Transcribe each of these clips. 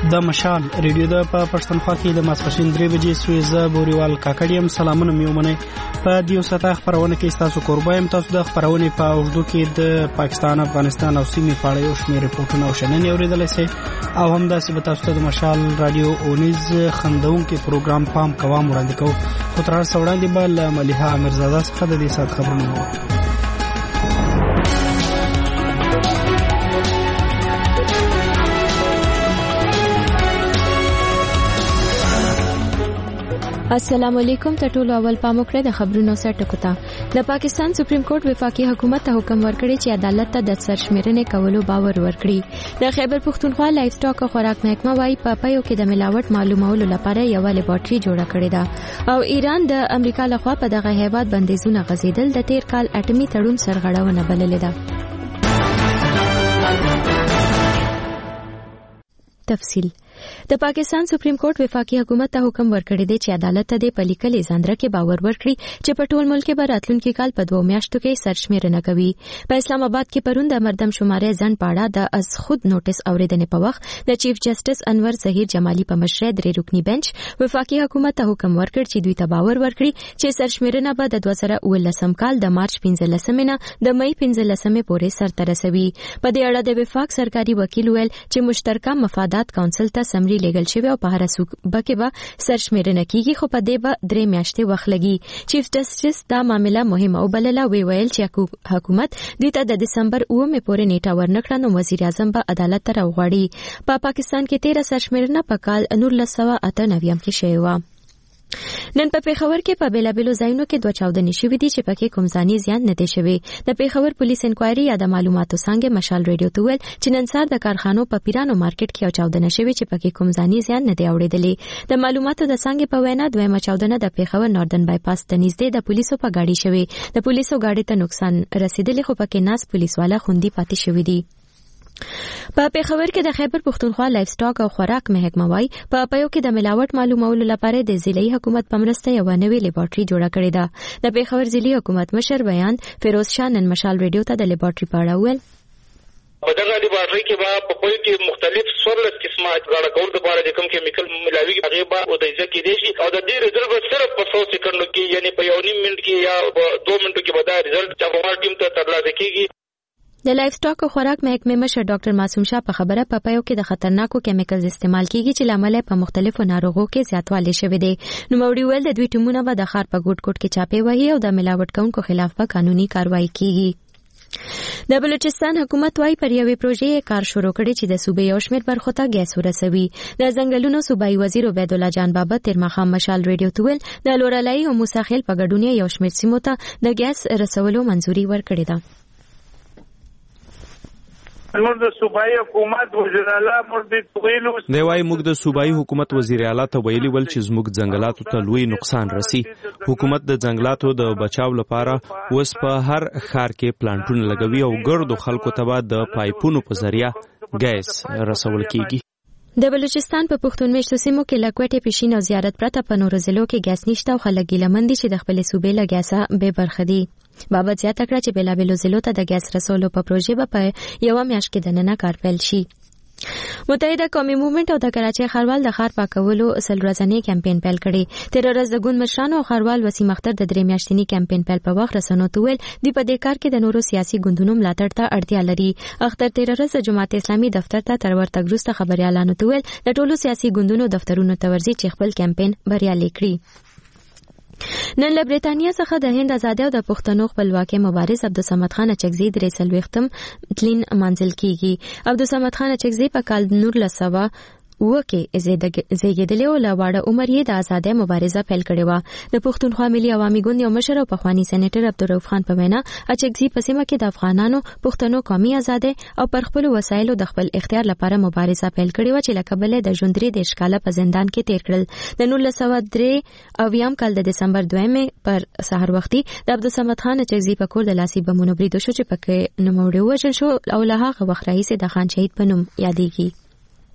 د مشال ریډیو د پښتونخوا کې د ماسپښین 3 بجې سویزه بوريوال کاکړیم سلامونه میومنه په دیو ستا خبرونه کې تاسو قربایم تاسو د خبرونه په اوږدو کې د پاکستان افغانستان او سیمې په اړه یو شمېر ریپورتونه او شننې اوریدلای شئ او هم د تاسو د مشال رادیو اونیز خندونکو پروګرام پام کوم وړاندې کوو خو تر څو وړاندې به مليحه امرزاده څخه د دې سات خبرونه السلام علیکم ته ټول اول پاموکړه د خبرونو سره ټکوتا د پاکستان سپریم کورټ وفاقي حکومت ته حکم ورکړی چې عدالت ته د سرشمیرنې کولو باور ورکړي د خیبر پختونخوا لایف سټاک او خوراک محکمه وايي په پایو کې د ملاوت معلومولو لپاره یو لیبارټري جوړه کړې ده او ایران د امریکا لخوا په دغه هیواد بندیزونه غځیدل د تیر کال اټومي تړون سرغړونه بللې ده. تفصیل د پاکستان سپریم کورټ وفاقي حکومت ته حکم ورکړی دی چې عدالت ته د پلیکلې ځاندره کې باور ورکړي چې په ټول ملک کې به راتلونکي کال په 2 میاشتو کې سرشمیرنه کوي. په اسلام آباد کې پرون د مردم شمارې ځن پاړه د از خود نوټس اوریدنې په وخت د چیف جسټس انور ظهیر جمالی په مشرۍ 3 رکنی بنچ وفاقي حکومت ته حکم ورکړ چې دوی ته باور ورکړي چې سرشمیرنه به د 2019 کال د مارچ 15 نه د مئی 15 پورې سرته رسوي. په دې اړه د وفاق سرکاري وکیل ویل چې مشترکه مفادات کونسل ته سمري لیګل شوی او په هر صوبه کې به سرشمیرنه کیږي خو په دې به 3 میاشتې وخت لګي. چیف جسټس دا معاملہ مهمه او بلله ویل چې حکومت دوی ته د دسمبر 9 پورې نیټه ورنکړه نو وزیر اعظم به عدالت ته راوغواړي. په پاکستان کې 13 سرشمیرنه په کال 1998 کې شوې و. نن په پیښور کې په بیلابلو ځایونو کې 2 چاودنې شوې دي چې پکې کوم ځاني زیان نه دی شوی. د پیښور پولیس انکوایري یا د معلوماتو څنګه مشال ریډیو ته ویل چې نن سهار د کارخانو په پیرانو مارکیټ کې یو چاودنه شوې چې پکې کوم ځاني زیان نه دی اوریدلې. د معلوماتو د څنګه په وینا دویمه چاودنه د پیښور ناردن بایپاس ته نږدې د پولیسو په گاډي شوې. د پولیسو گاډي ته نقصان رسیدلی خو پکې ناس پولیس والا خوندي پاتې شوې دي. په پیښور کې د خیبر پختونخوا لایف سټاک او خوراک محکمه وايي په پایو کې د ملاوت معلومولو لپاره د ضلعي حکومت په مرسته یو نوې لیبارټري جوړه کړې ده. د پیښور ضلعي حکومت مشر بیان فیروز شاه نن مشال ریډیو ته د لیبارټري په اړه ویل په دغه لیبارټري کې به په پوی کې مختلف 14 قسمه غاړه کول لپاره د کوم کیمیکل ملاوي هغه به او د ځکه دي شي او د دې رزلټ به صرف په 100 سکندو کې یعنی په 1.5 منټ کې یا 2 منټو کې به دا رزلټ چې په ټیم ته ترلاسه کیږي. د لایف سټاک او خوراک محکمې مشر ډاکټر معصوم شاه په خبره په پایو کې د خطرناکو کیمیکلز استعمال کیږي چې لامل په مختلفو ناروغو کې زیاتوالی شوی دی. نو موري ویل د دوی ټیمونه به د ښار په ګوټ ګوټ کې چاپې وهي او د ملاوټ کوونکو خلاف به قانوني کاروایی کیږي. د بلوچستان حکومت وايي پر یوې پروژې کار شروع کړي چې د صوبې یو شمېر برخو ته ګیس ورسوي. د ځنګلونو صوبایي وزیر عبید الله جان بابا تیر ماښام مشال ریډیو ته ویل د لورلای او موسی خیل په ګډون یو شمېر سیمو ته د ګیس رسولو منځوري ورکړې ده. موږ د صوبایي حکومت وزیر اعلی دی وايي موږ د صوبایي حکومت وزیر اعلی ته ویلي ول چې زموږ ځنګلاتو ته لوی نقصان رسی. حکومت د ځنګلاتو د بچاو لپاره اوس په هر ښار کې پلانټونه لګوي او ګردو خلکو ته د پایپونو په ذریعہ ګیس رسول کیږي. د بلوچستان په پښتون میشتو سیمو کې لکوټې پېشین او زیارت پرته په نورو ضلعو کې ګیس نشته او خلک ګیلمن دي چې د خپل صوبې له ګیسه بې برخه دي. بابت زیاته کړه چې بیلابلو ضلعو ته د ګیس رسولو په پروژې به په یوه میاشت کې دننه کار پیل شي. متحده قومي موومنټ او د کراچۍ ښاروال د ښار پاکولو 100 ورځنی کمپاین پیل کړی. تیر ورځ د ګوند مشرانو او ښاروال وسیم اختر د 3 میاشتنی کمپاین پیل په وخت رسنیو ته ویل دوی په دې کار کې د نورو سیاسي ګوندونو ملاتړ ته اړتیا لري. اختر تیر ورځ د جماعت اسلامي دفتر ته تر ورتګ وروسته خبريالانو ته ویل د ټولو سیاسي ګوندونو دفترونو ته ورځي چې خپل کمپاین بریالي کړي. نن له برېټانیا څخه د هند ازادي او د پښتنو خپلواکۍ مبارز عبدالصمد خان اچکزي 43 تلین منزل کیږي. عبدالصمد خان اچکزي په کال 1900 کې زیږیدلی او له واړه عمر یې د ازادۍ مبارزه پیل کړې وه. د پښتونخوا ملي عوامي ګوند یو مشر او پخوانی سېنیټر عبدالرؤف خان په وینا اچکزي په سیمه کې د افغانانو پښتنو قومي ازادۍ او پر خپلو وسایلو د خپل اختیار لپاره مبارزه پیل کړې وه چې له کبله د ژوند 3 کاله په زندان کې تیر کړل. د 1903 کال د دسمبر 2 پر سحر وختي د عبدالصمد خان اچکزي په کور د لاسي بمونو برید وشو چې پکې نوموړی وژل شو او له هغه وخت راهیسې د خان شهید په نوم یادېږي.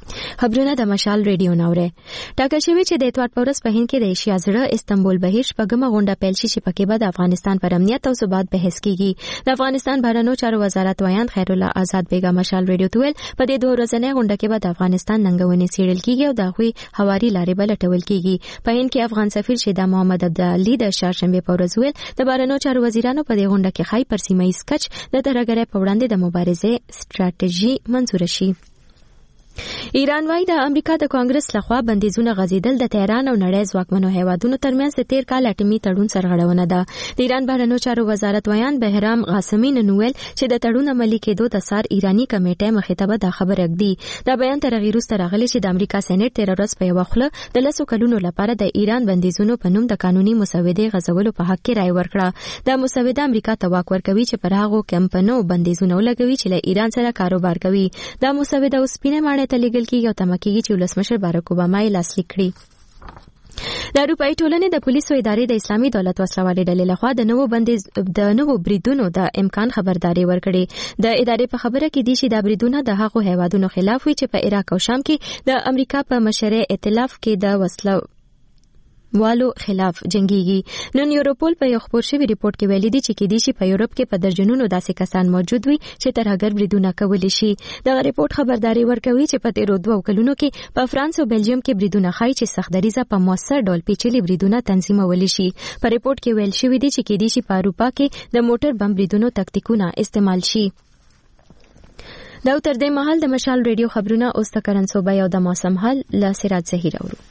خبرونه د مشال ریډیو نوره ټاکل شوی چې د اتوار پورس په هند کې د ایشیا زړه استنبول بهیر شپږمه غونډه پیل شي چې پکې به د افغانستان پر امنیت او ثبات بحث کیږي. د افغانستان بهرنیو چارو وزارت وایاند خیر الله آزاد بیگا مشال ریډیو ته ویل په دې 2 ورځې غونډه کې به د افغانستان ننګونې څیړل کیږي او د هغوی هواري لارې به لټول کیږي. په هند کې افغان سفیر شیدا محمد عبدالعلی د چهارشنبه په ورځ ویل د بهرنیو چارو وزیرانو په دې غونډه کې خای پر سیمه ییز کچ د ترهګرۍ په وړاندې د مبارزې ستراتیژي منظور شي. ایران وايي د امریکا د کانګرس لخوا بندیزونه غځیدل د تهران او نړۍ ځواکمنو هیوادونو ترمنځ د 13 کال اټومي تړون سرغړونه ده. د ایران بهرنیو چارو وزارت وایاند بهرام قاسمی نوویل چې د تړون عملي کېدو د سار ایرانی کمیټه مخې ته به دا خبر اګدي. دا بیان تر غیر وروسته راغلی چې د امریکا سېنات 13 ورځې په یو خله د 10 کلونو لپاره د ایران بندیزونو په نوم د قانوني مسودې غځولو په حق کې رائے ورکړه. دا مسوده امریکا ته واک ورکوي چې پر هغه کمپنیو بندیزونه ولګوي چې له ایران سره کاروبار کوي. دا مسوده اوس سپینه ماڼۍ ته لیږل کیږي او تمکیږي چې ولسمشر بارک اوباما یې لاسلیک کړي. د اروپایي ټولنې د پولیسو ادارې د اسلامي دولت وسلوالې ډلې لخوا د نوو بریدونو د امکان خبرداري ورکړي. د ادارې په خبره کې دي چې دا بریدونه د هغو هیوادونو خلاف وي چې په عراق او شام کې د امریکا په مشرۍ ائتلاف کې د وسلو والو خلاف جنگيږي. نن یوروپول په یو خبر شوی ریپورت کې ویلي دي چې کې دي چې په یورپ کې په درجنونو داسې کسان موجود وي چې ترهګر بریدونه کولی شي. دا ریپورت خبرداري ورکوي چې په تیرو 2 کلونو کې په فرانس او بلجیم کې بریدونه خای چې سختدریزه په موثر ډول پیچلي بریدونه تنظیمول شي. په ریپورت کې ویل شوی دي چې کې دي چې په اروپا کې د موټر بم بریدونو تکتیکونه استعمال شي. دا تر دې مهال د مشال ریډیو خبرونه اوس د کرنسوبه او د موسم حال له سراج زهیر اورو.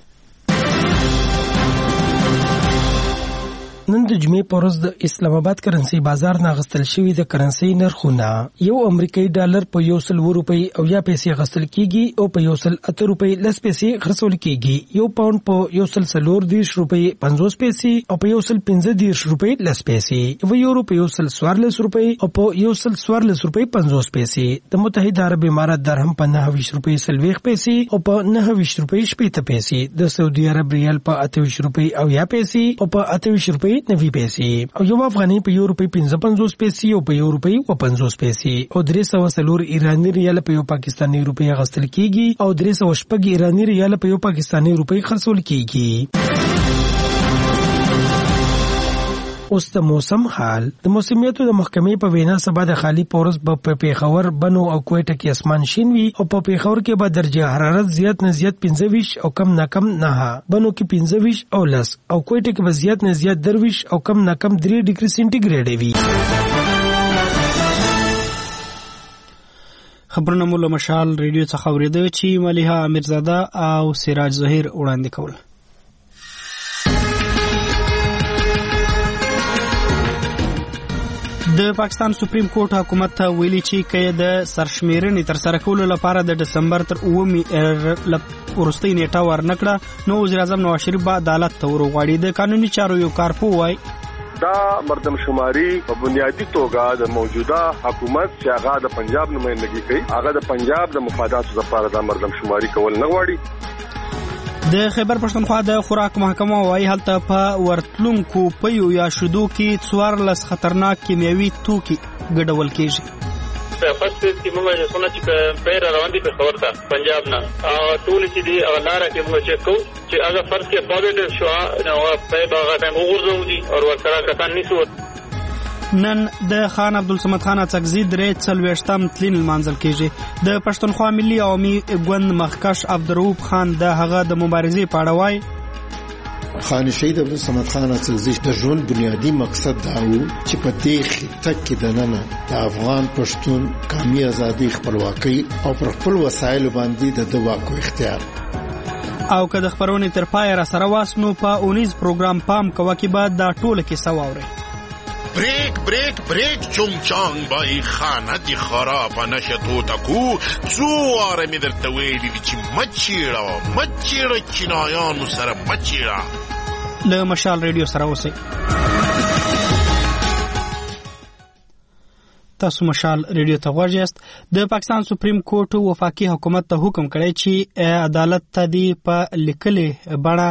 نن د جمعې په ورځ د اسلام آباد کرنسي بازار نه غستل شوی د کرنسي نرخونه یو امریکایي ډالر په 100 روپۍ او یا پیسې غستل کیږي او په 108 روپۍ لس پیسې خرڅول کیږي. یو پاوند په 140 روپۍ 50 پیسې او په 115 روپۍ لس پیسې. یو په 114 روپۍ او په 114 روپۍ 50 پیسې. د متحده عرب امارات درهم په 29 روپۍ 40 پیسې او په 29 روپۍ 70 پیسې. د سعودي عرب ریال په 28 روپۍ او یا پیسې او په 28 روپۍ 90 پیسې. او یو افغاني په یو روپۍ 55 پیسې او په یو روپۍ 50 پیسې. او 304 ایرانی ریال په یو پاکستاني روپۍ غستل کیږي او 306 ایرانی ریال په یو پاکستاني روپۍ خرڅول کیږي. اوس د موسم حال. د موسمیاتو د محکمې په وینا سبا د خالی پورس په پیښور بنو او کوټه کې اسمان شین وي او په پیښور کې به درجه حرارت زیات نه زیات 25 او کم نه کم 9 بنو کې 25 او لس او کوټه کې به زیات نه زیات 23 او کم نه کم 3 ډیګري سنټیګریډ وي. خبرونه مو له مشال ریډیو څخه اوریدل چې مليحه امیرزاده او سراج زهیر وړاندې کول. د پاکستان سپریم کورټ حکومت ته ویلي چې کله د سرشمیرنې تر سره کولو لپاره د دسمبر تر 9 وروستۍ نیټه ورنکړه نو وزیر اعظم نواز شریف به عدالت ته ورغواړي. د قانوني چارو یو کارپو وایي دا مردم شماري په بنیادی توګه د موجوده حکومت چې هغه د پنجاب نمائندګي کوي هغه د پنجاب د مفاداتو لپاره د مردم شماري کول نه غواړي. د خیبر پښتونخوا د خوراک محکمه وايي هلته په ورتلونکو پيو یا شودو کې 14 خطرناک کیمیاوي توکي ګډول کیږي. په فرست کې موږ څنګه چې پیر روان دي په خبر ته پنجاب نه ټول چې دی لاره کې موږ چک کوو چې هغه فرض کې پوزټیو شو نو په هغه ټیم وګورځو دي او ورسره کسان نیسو. نن د خان عبدالصمد خان اڅکزي درې 40 تلین المنزل کېږي. د پښتونخوا ملي عوامي ګوند مخکش عبدالرؤف خان د هغه د مبارزې په اړه وایي خان شهید عبدالصمد خان اڅکزي د ژوند بنیادی مقصد دا و چې په دې خطه کې د نن د افغان پښتون قومي ازادي خپلواکي او پر خپل وسایل باندې د واکو اختیار او که د خبرونې تر پای را سره واسنو په 19 پروګرام پام کوه کې بعد دا ټوله کې سواوري. بریک بریک بریک چونگ چانگ بای خانه دی خراب نشتو تکو زواره می در تویلی دی چی مچیره چینایانو سر مچیره. له مشال ریډیو سره اوسئ. تاسو مشال ریډیو ته غوږ یاست. د پاکستان سپریم کورټ وفاقي حکومت ته حکم کړی چې عدالت ته دی په لیکلي بڼه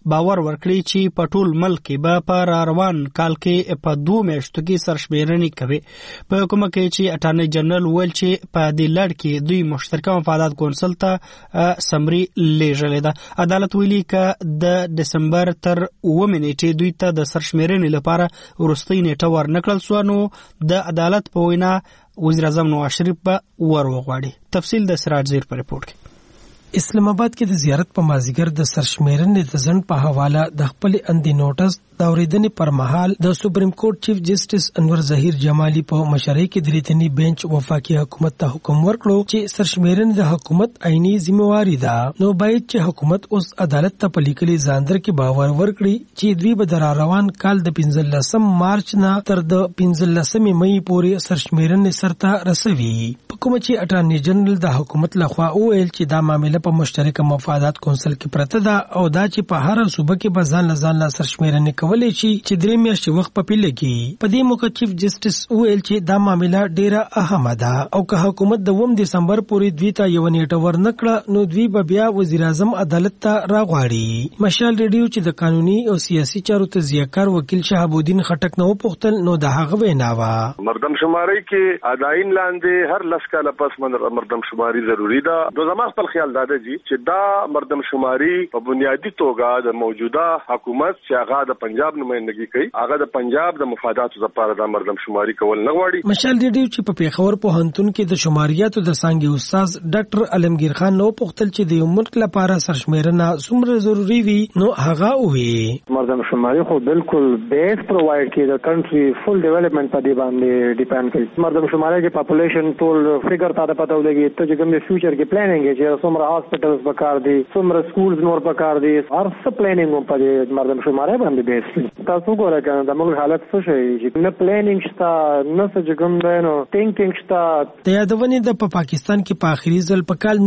باور ورکړي چې په ټول ملک کې به په روان کال کې په 2 میاشتو کې سرشمیرنې کوي. په کومه کې چې اټارنی جنرال ویل چې په دې لړ کې دوی مشترکه مفادات کونسل ته سمري لیږلې ده. عدالت ویلي چې د دسمبر تر 9 نیټې دوی ته د سرشمیرنې لپاره وروستۍ نیټه ورنکړل سو. نو د عدالت په وینا وزیر اعظم نواز شریف به وغواړي. تفصیل د سراج زیر په ریپورت کې. اسلام آباد کې د زیارت په مازیګر د سرشمیرنې د ځنډ په حواله د خپل اندي نوټس د اوریدنې پر مهال د سپریم کورټ چیف جسټس انور ظهیر جمالی په مشرۍ کې د ریتنی بنچ وفاقي حکومت ته حکم ورکړو چې سرشمیرنې د حکومت عیني ذمہواری ده. نو باید چې حکومت اوس عدالت ته په لیکلي ځاندر کې باور ورکړي چې دوی به د روان کال د 15 مارچ نه تر د 15 مئی پورې سرشمیرنې سرته رسوي. په کوم چې اټارنی جنرال د حکومت لخوا وویل چې دا معاملې په مشترک مفادات کونسل کې پرته ده او دا چې په هر صوبه کې به ځان له سرشمیرنې کولای شي چې 3 میاشتې وخت په پیل کې. په دې موقع چیف جسټس ویل چې دا معاملې ډیره اهمه ده او که حکومت د 2 دسمبر پورې دوی ته یو نیټه ورنکړه نو دوی به بیا وزیر اعظم عدالت ته راغواړي. مشال ریډیو چې د قانوني او سیاسي چارو تجزیه‌کار وکیل شهاب الدین خټک نو پوښتل نو د هغه وینا وا مردم شماري کې اداین لاندې هر لس کاله پس مردم شماري ضروری ده. د زما خپل خیال دا دی چې دا مردم شماري په بنیادی توګه د موجوده حکومت چې هغه د پنجاب نمائندګي کوي هغه د پنجاب د مفاداتو لپاره د مردم شماري کول نه غواړي. مشال ریډیو چې په پیښور پوهنتون کې د شماریاتو د څانګې استاد ډاکټر علمگیر خان نو پوښتل چې د یو ملک لپاره سرشمیرنه څومره ضروری وي. نو هغه وی مردم شماري خو بالکل بیس پرووایډ کوي د کنټری فل ډیولپمنٹ په دې باندې ډیپند کوي. مردم شماري کې پاپولیشن ټول فګر ته پته ولګي ته چې کوم فیوچر کې پلانینګ چې څومره هاسپټلز پکار دي څومره سکولز نور پکار دي هر څه پلانینګ په دې مردم شماري باندې بیس. تاسو ګورئ کنه د موږ حالت څه شي چې نه پلانینګ شته نه څه کوم دینو ټینکینګ شته. د یادونې د پاکستان کې په اخري ځل په کال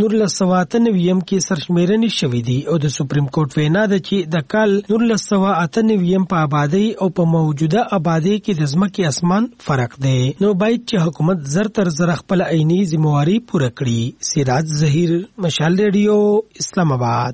1998 کې سرشمیرنې شوې دي او د سپریم کورټ وینا ده چې د کال 1998 په آبادی او په موجوده آبادی کې د ځمکې اسمان فرق دی. نو باید چې حکومت زر تر زر خپل عیني ذمہواری پوره کړي. سراج ظهیر مشال ریډیو اسلام آباد.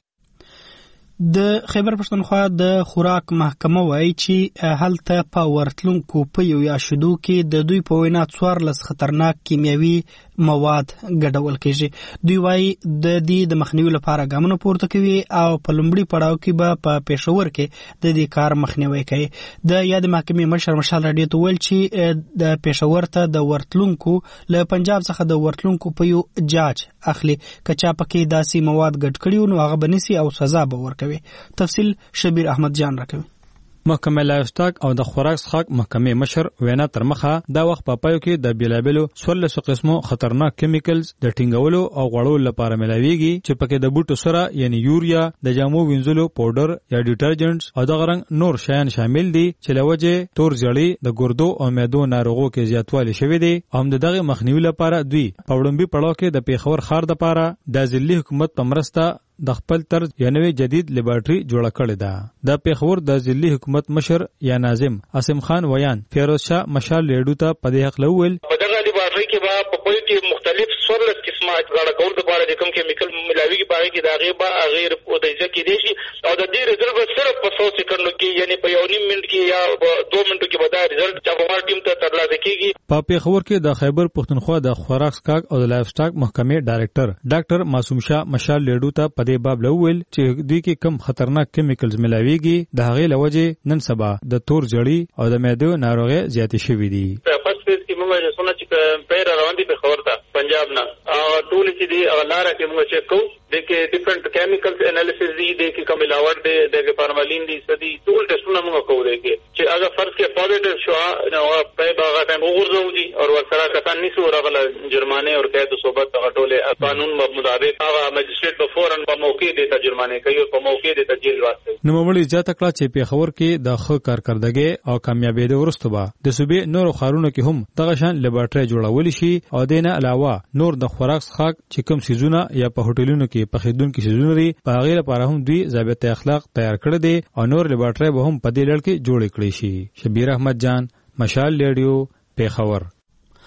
د خیبر پښتونخوا د خوراک محکمه وایي چې هلته په ورتلونکو په یو یا شیدو کې د دوی په وینا 14 خطرناک کیمیاوي مواد ګډول کېږي. دوی وایي د دې د مخنیوي لپاره ګامونه پورته کوي او په لومړي پړاو کې به په پېښور کې د دې کار مخنیوي کوي. د یاد محکمې مشر مشال راډیو ته ویل چې د پېښور ته د ورتلونکو له پنجاب څخه د ورتلونکو په یو جاج اخلي کچا پکې داسې مواد ګډ کړي نو هغه بنسي او سزا به ورکوي. تفصیل شبیر احمد جان راکوي. محکمه لایفسټاک او د خوراک څخه محکمې مشر وینا تر مخه دا وخت په پایو کې د بیلابلو 14 قسمو خطرناک کیمیکلز د ټینګولو او غوړولو لپاره ملاويږي چې پکې د بوټو سره یعنی یوریا د جامو وینځلو پاوډر یا ډیټرجنټس او د غرنګ نور شیان شامل دي چې لوجه تور ځړی د ګردو او معدو ناروغو کې زیاتوالی شوی دی. هم دغه مخنیوي لپاره دوی په وړاندې پړاو کې د پیښور ښار لپاره د ځلي حکومت په مرسته د خپل طرز یعنی جدید لیبارټری جوړه کړې ده. د پیښور د ځلي حکومت مشر یا ناظم عاصم خان ویان فیروز شاه مشال ریډیو ته په دې حق لول په دغه لیبارټری کې به په کوم کې مختلف 14 قسمه غاړه کول د باره د کوم کیمیکل ملاويږي په کې د غیبه غیر او د ځکه دي شي او د دې رزلټ صرف په 100 سکندو کې یعنی په 1 منټ کې یا 2 منټو کې به دا رزلټ چې ټیم ته ترلاسه کیږي. په پیښور کې د خیبر پښتونخوا د خوراک سکاک او د لایف سټاک محکمې ډایریکټر ډاکټر معصوم شاه مشال ریډیو ته په دې باب لول چې دوی کې کم خطرناک کیمیکلز ملاويږي د هغې لوجه نن سبا د تور ځړی او د معدو ناروغي زیاتې شوې دي. فرست فیز کې موږ څنګه چې پیر روان دي په خبر ده پنجاب نه او ټول چې دی لاره کې موږ چیک کوو دغه ډیفرنٹ کیمیکلز انالیسس دی دغه کوم ملاوټ دی دغه فارمالین دی سدي ټول ټیسټونه موږ کوو دغه چې اگر فرض کې پوزټیو شو نو په باغه ټیم وګورځو دي او ورسره کسان نشو راغله جرمانه او قید صوبت غټوله قانون مطابق هغه مجستریټ په فورن په موقع د ترجمانه کوي او په موقع د تجیل واسطه. نو مولوی زیاته کړه چې پیښور کې د ښه کارکردګي او کامیابی د ورستوبه د صوبې نور خارونو کې هم دغه شان لیبارټری جوړول شي او دینه علاوه نور د خوراک څخه چې کوم سيزونه یا په هوټلونو کې په خدمت کې سيزونه لري په غیر لپاره هم دوی ضابطه اخلاق تیار کړی دي او نور لیبارټری به هم په دې لړ کې جوړ کړی شي. شبیر احمد جان مشال ریډیو پیښور.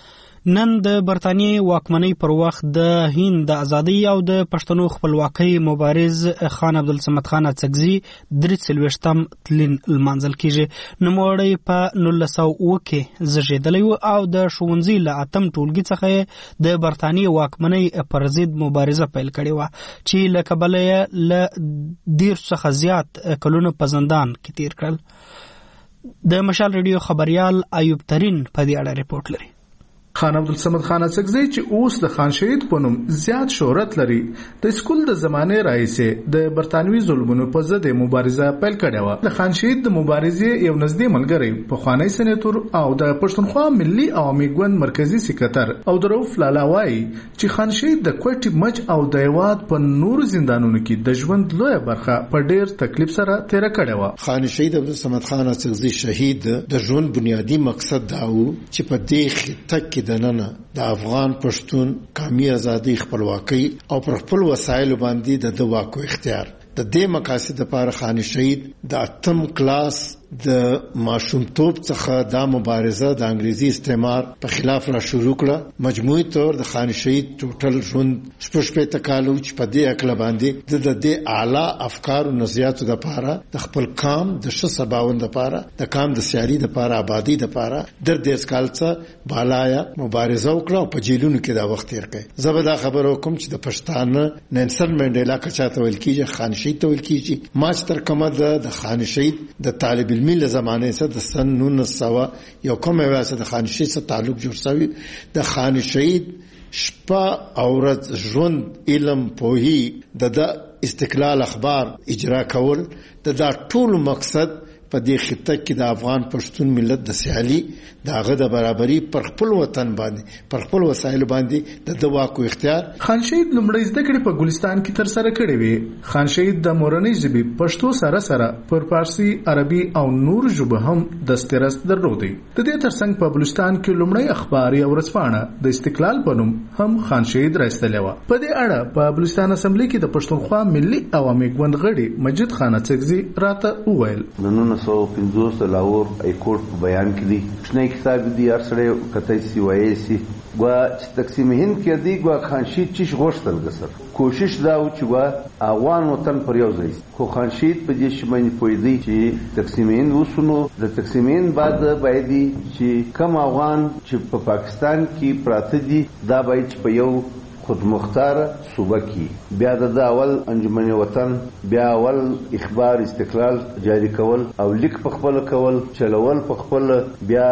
نن د برتانیې واکمنۍ پر وخت د هند د ازادۍ او د پښتنو خپلواکۍ مبارز خان عبدالصمد خان اڅکزي 43م تلین لمانځل کیږي. نوموړی په 1900 کې زیږیدلی و او د ښوونځي له 8م ټولګي څخه د برتانیې واکمنۍ پر ضد مبارزه پیل کړې وه چې له کبله یې له 10 څخه زیات کلونو په زندان کې تیر کړل. د مشال ریډیو خبریال ایوب ترین په دې اړه ریپورت لري. خان عبدالصمد خان اڅکزي چې اوس د خان شهید په نوم زیات شهرت لري د سکول د زمانه راهیسې د برتانوي ظلمونو په ضد مبارزه پیل کړې و. د خان شهید د مبارزې یو نږدې ملګری په خوانی سېنیټور او د پښتونخوا ملي عوامي ګوند مرکزی سکرټر او دروف لالاوای چې خان شهید د کوټي مچ او د هیواد په نورو زندانونو کې د ژوند لوی برخه په ډیر تکلیف سره تیر کړې و. خان شهید عبدالصمد خان اڅکزي شهید د ژوند بنیادی مقصد دا و چې په دې خطه کې دننه د افغان پښتون قومي ازادي خپلواکۍ او پر خپل وسایل باندې د واکو اختیار د دې مقاصد لپاره خان شهید د 8م کلاس د ماشومتوب څخه دا مبارزه د انګریزي استعمار په خلاف را شروع کړه. مجموعي طور د خان شهید ټوټل ژوند 15 کال چې په دې اکل باندې د دې اعلی افکار او نظریاتو لپاره د خپل قام د ښه سباوند لپاره د قام د سیالي لپاره آبادی لپاره د 10 کال څخه بالایا مبارزه وکړه او په جیلونو کې دا وخت تیر کړ. زبدا خبر وکم چې د پښتانه نلسن منډیلا کچاته ویل کیږي خان شهید ته ویل کیږي. ماچ تر کومه د خان شهید د طالب علمي زمانه سره د سن 1900 یو کومه واسه د خان شهید سره تعلق جوړ شوی. د خان شهید شپه او ورځ ژوند علم پوهی د استقلال اخبار اجرا کول د ټول مقصد په دې خطه کې د افغان پښتون ملت د سیالي دغه د برابرۍ پر خپل وطن باندې پر خپل وسایل باندې د واکو اختیار. خان شهید لومړی زده کړې په ګلستان کې تر سره کړې وي. خان شهید د مورنۍ ژبې پښتو سره سره پر فارسی عربي او نور ژبو هم دسترس درلودي. د دې ترڅنګ په بلوچستان کې لومړی اخباري او ورځپاڼه د استقلال په نوم هم خان شهید راستلې و. په دې اړه په بلوچستان اسمبلی کې د پښتونخوا ملي عوامي ګوند غړي مجید خان اڅکزي راته وویل 1950 لاهور ایکورټ په بیان کې دي شنه کتاب دي ارسره کته سی وایي سي وا تقسیم هند کې دي وا خان شهید چې غوښتل غسر کوشش دا و چې وا افغان وطن پر یو ځای خو خان شهید په دې شمن پوي چې تقسیم هند وسونو د تقسیم هند بعد باید چې کم افغان چې په پاکستان کې پراته دي دا باید په یو خود مختار صوبه کی بیا د اول انجمن وطن بیا اول اخبار استقلال جاری کول او لیک په خپل کول چلول په خپل بیا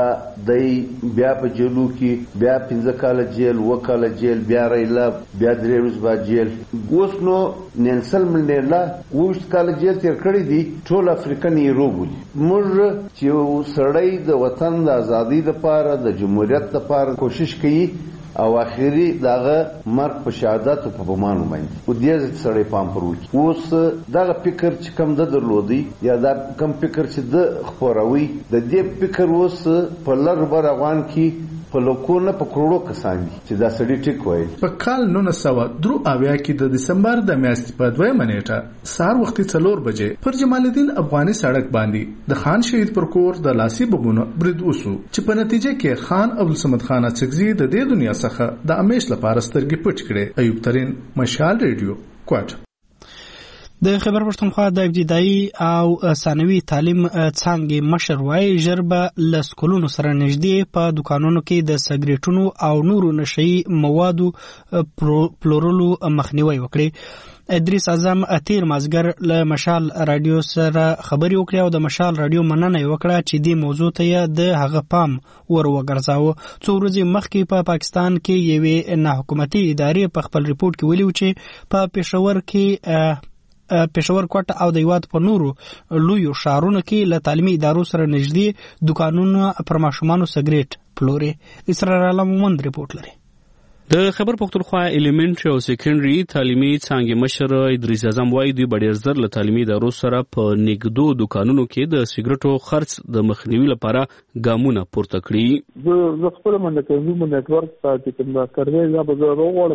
په جیلو کې بیا 15 کال جیل وکاله جیل بیا ریلا بیا 3 ورځې بعد جیل اوس نو نلسن منډیلا اوس کال جیل تیر کړی دی ټول افریقن یې روبولي موږ چې سړی د وطن د ازادۍ لپاره د جمهوریت لپاره کوشش کوي او اخیری داغه مرګ په شهادت په بمانو باندې او دې سړی پام پروي اوس داغه فکر چې کم د درلودي یا دا کم فکر چې د خبروي د دې فکر اوس په لر بر افغان کې په لکونه په کروڑو کسان دي چې دا سړی ټیک وایي. په کال 1993 کې د دسمبر د میاشتې په 2 نیټه سهار وختي 4 بجې پر جمال الدین افغاني سړک باندې د خان شهید پر کور د لاسي بمونو برید وسو چې په نتیجه کې خان عبدالصمد خان اڅکزي د دې دنیا څخه د امیش لپاره سترګې پټ کړې. ایوب ترین مشال ریډیو کوټ. د خیبر پښتونخوا د ابتدایي او ثانوي تعلیم څانګې مشر وایي ژر به له سکولونو سره نږدې په دکانونو کې د سګریټونو او نورو نشهیي موادو پلورلو مخنیوي وکړي. ادریس اعظم تیر مازګر له مشال رادیو سره خبري وکړه او د مشال رادیو مننه وکړه چې دې موضوع ته د هغه پام ور وګرځاوه. څو ورځې مخکې په پاکستان کې یوې نه حکومتي ادارې په خپل ریپورت کې ویلي چې په پېښور کې پېښور کوټه او د هیواد په نورو لویو ښارونو کې له تعلیمي ادارو سره نږدې دکانونو پر ماشومانو سګریټ پلوري. اسرار عالم مومند ریپورت لري. د خیبر پښتونخوا الیمنټری او سیکنډري تعلیمي څانګې مشر ادریس اعظم وایي دوی به ډېر زر له تعلیمي ادارو سره په نږدو دکانونو کې د سګریټو خرڅ د مخنیوي لپاره ګامونه پورته کړي. زه خپل منډه کوم نتورک ته چې کوم کاروي یا به زه وغواړم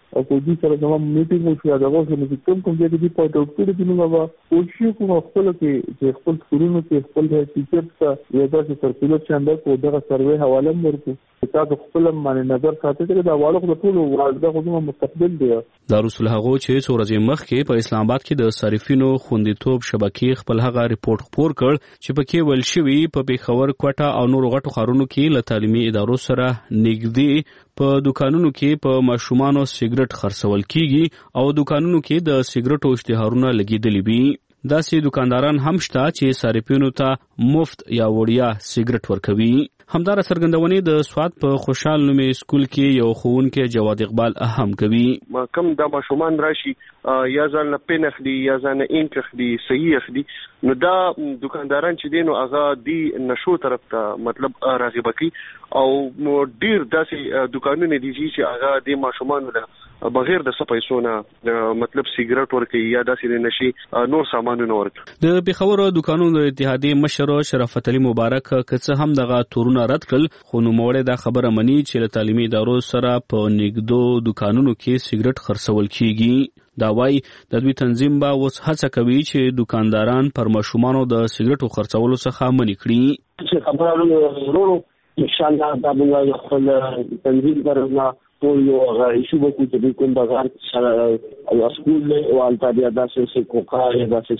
او کو دي سره زموږ میټینګ وشو دا غوښنه چې کوم دې دې پوینټ اوټ کړی دی نو کوشش کوم خپل کې چې خپل سکولونو کې خپل ټیچرز ته یو داسې سرکولر چاندر کو دغه سروې حواله ورکړو چې تاسو خپل باندې نظر ساتئ چې دا واړو د ټولو واړه خو مستقبل دی دا رسول هغه چې څو ورځې مخکې په اسلام آباد کې د صارفینو خوندیتوب شبکې خپل هغه ریپورت خپور کړ چې پکې ویل شوی په پیښور کوټه او نورو غټو ښارونو کې له تعلیمي ادارو سره نږدې په دکانونو کې په ماشومانو سیګریټ خرڅول کیږي او دکانونو کې د سیګریټو اشتهارونه لګیدلي وي داسې دکانداران هم شته چې صارفینو ته مفت یا وړیا سیګریټ ورکوي همدار څرګندونې د سواد په خوشحال نومي سکول کې یو ښوونکی جواد اقبال اهم کوي کم د ماشومان راشي یا ځان نه پین اخلي یا ځان نه انک اخلي صحیح اخلي نو دا دکانداران چې دینو هغه دی نشو طرف ته مطلب راغب کی او ډیر داسې دکانونه دي چې هغه د ماشومان بغیر د پیسو نه مطلب سیګریټ ورکي یا داسې نشي نور سامانونه ورکي د پیښور دکانونو د اتحادیې مشر شرافت علي مبارک کڅ هم دغه تورونه رد کړل خو نو موړه دا خبره مني چې له تعلیمي ادارو سره په نګدو دکانونو کې سیګریټ خرڅول کیږي دا وای د دوی تنظیم به اوس هڅه کوي چې دکانداران پر ماشومانو د سیګریټو خرڅولو څخه منع کړي چې خبره ورو ان شاء الله دا موږ خپل تنظیم درنه ټول یو ایشو وکړو چې کوم بازار سره او سکول له والتا بیا داسې کوکا یا داسې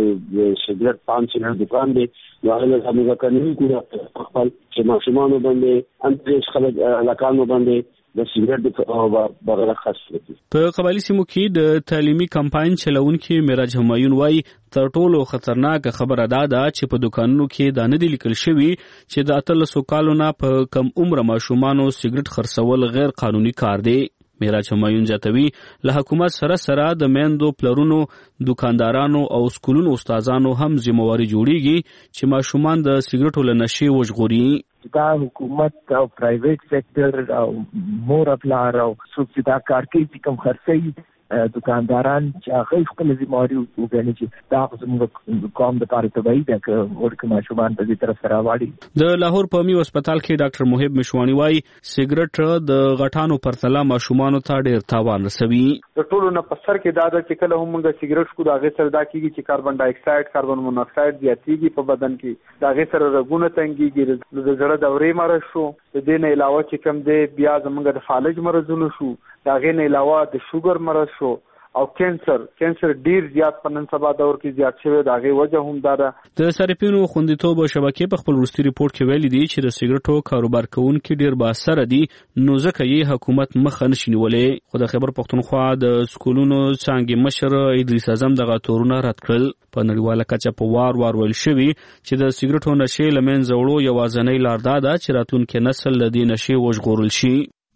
سیګریټ پان سیګریټ دکان دی نو هغه موږ کوي خپل چې ماشومان باندې انتریس خلک لکانو باندې د سیګریټ او بغیر خاص په قبایلی سیمو کې د تعلیمي کمپاین چلونکي میراج همایون وای تر ټولو خطرناک خبره ده چې په دکانونو کې دا نه دی لیکل شوی چې د 13 کالو نه په کم عمر ماشومانو سیګریټ خرڅول غیر قانوني کار دی میراج همایون جاتوی له حکومت سره د میندو پلرونو دکاندارانو او سکولونو استادانو هم ذمہواری جوړیږي چې ماشومان د سیګریټو له نشي وژغوري دا حکومت او پرایویټ سېکټر او مور خپل او سوسیدا کار کوي چې کوم خرڅي دکانداران چې هغه خپل ذمہواری وګڼي چې دا زموږ قوم د کار ته وایي دا ورکه ماشومان په دې طرف سره واړي د لاهور په می هسپتال کې ډاکټر محب مشوانی وای سیګریټ د غټانو پرتله ماشومان ته ډیر تاوان رسوي د ټولو نه په سر کې دا چې کله هم موږ سیګریټ کو دا غي سره دا کیږي چې کاربن ډای اکساید کاربن مونوکساید زیاتېږي په بدن کې دا غي سره رګونه تنګيږي د زړه دورې مرز شو د دې نه علاوه چې کم دی بیا زموږ د فالج مرزونه شو دا غي نه علاوه د شوګر مرز شو او کینسر ډیر زیات په نن سبا دور کې زیات شوی دا غي وجه هم ده د صارفینو خوندیتوب شبکې په خپل وروستي ریپورت کې ویلي دي چې د سیګریټو کاروبار کوونکي ډیر با اثر دي نو ځکه یې حکومت مخ نشي نیولې خو د خیبر پښتونخوا د سکولونو څنګه مشر ادریس اعظم دغه تورونه رد کړل په نړیواله کچه په وار ویل شوی چې د سیګریټو نشي لمن زوړو یوازنۍ لار ده چې راتلونکي نسل له دې نشي وژغورل شي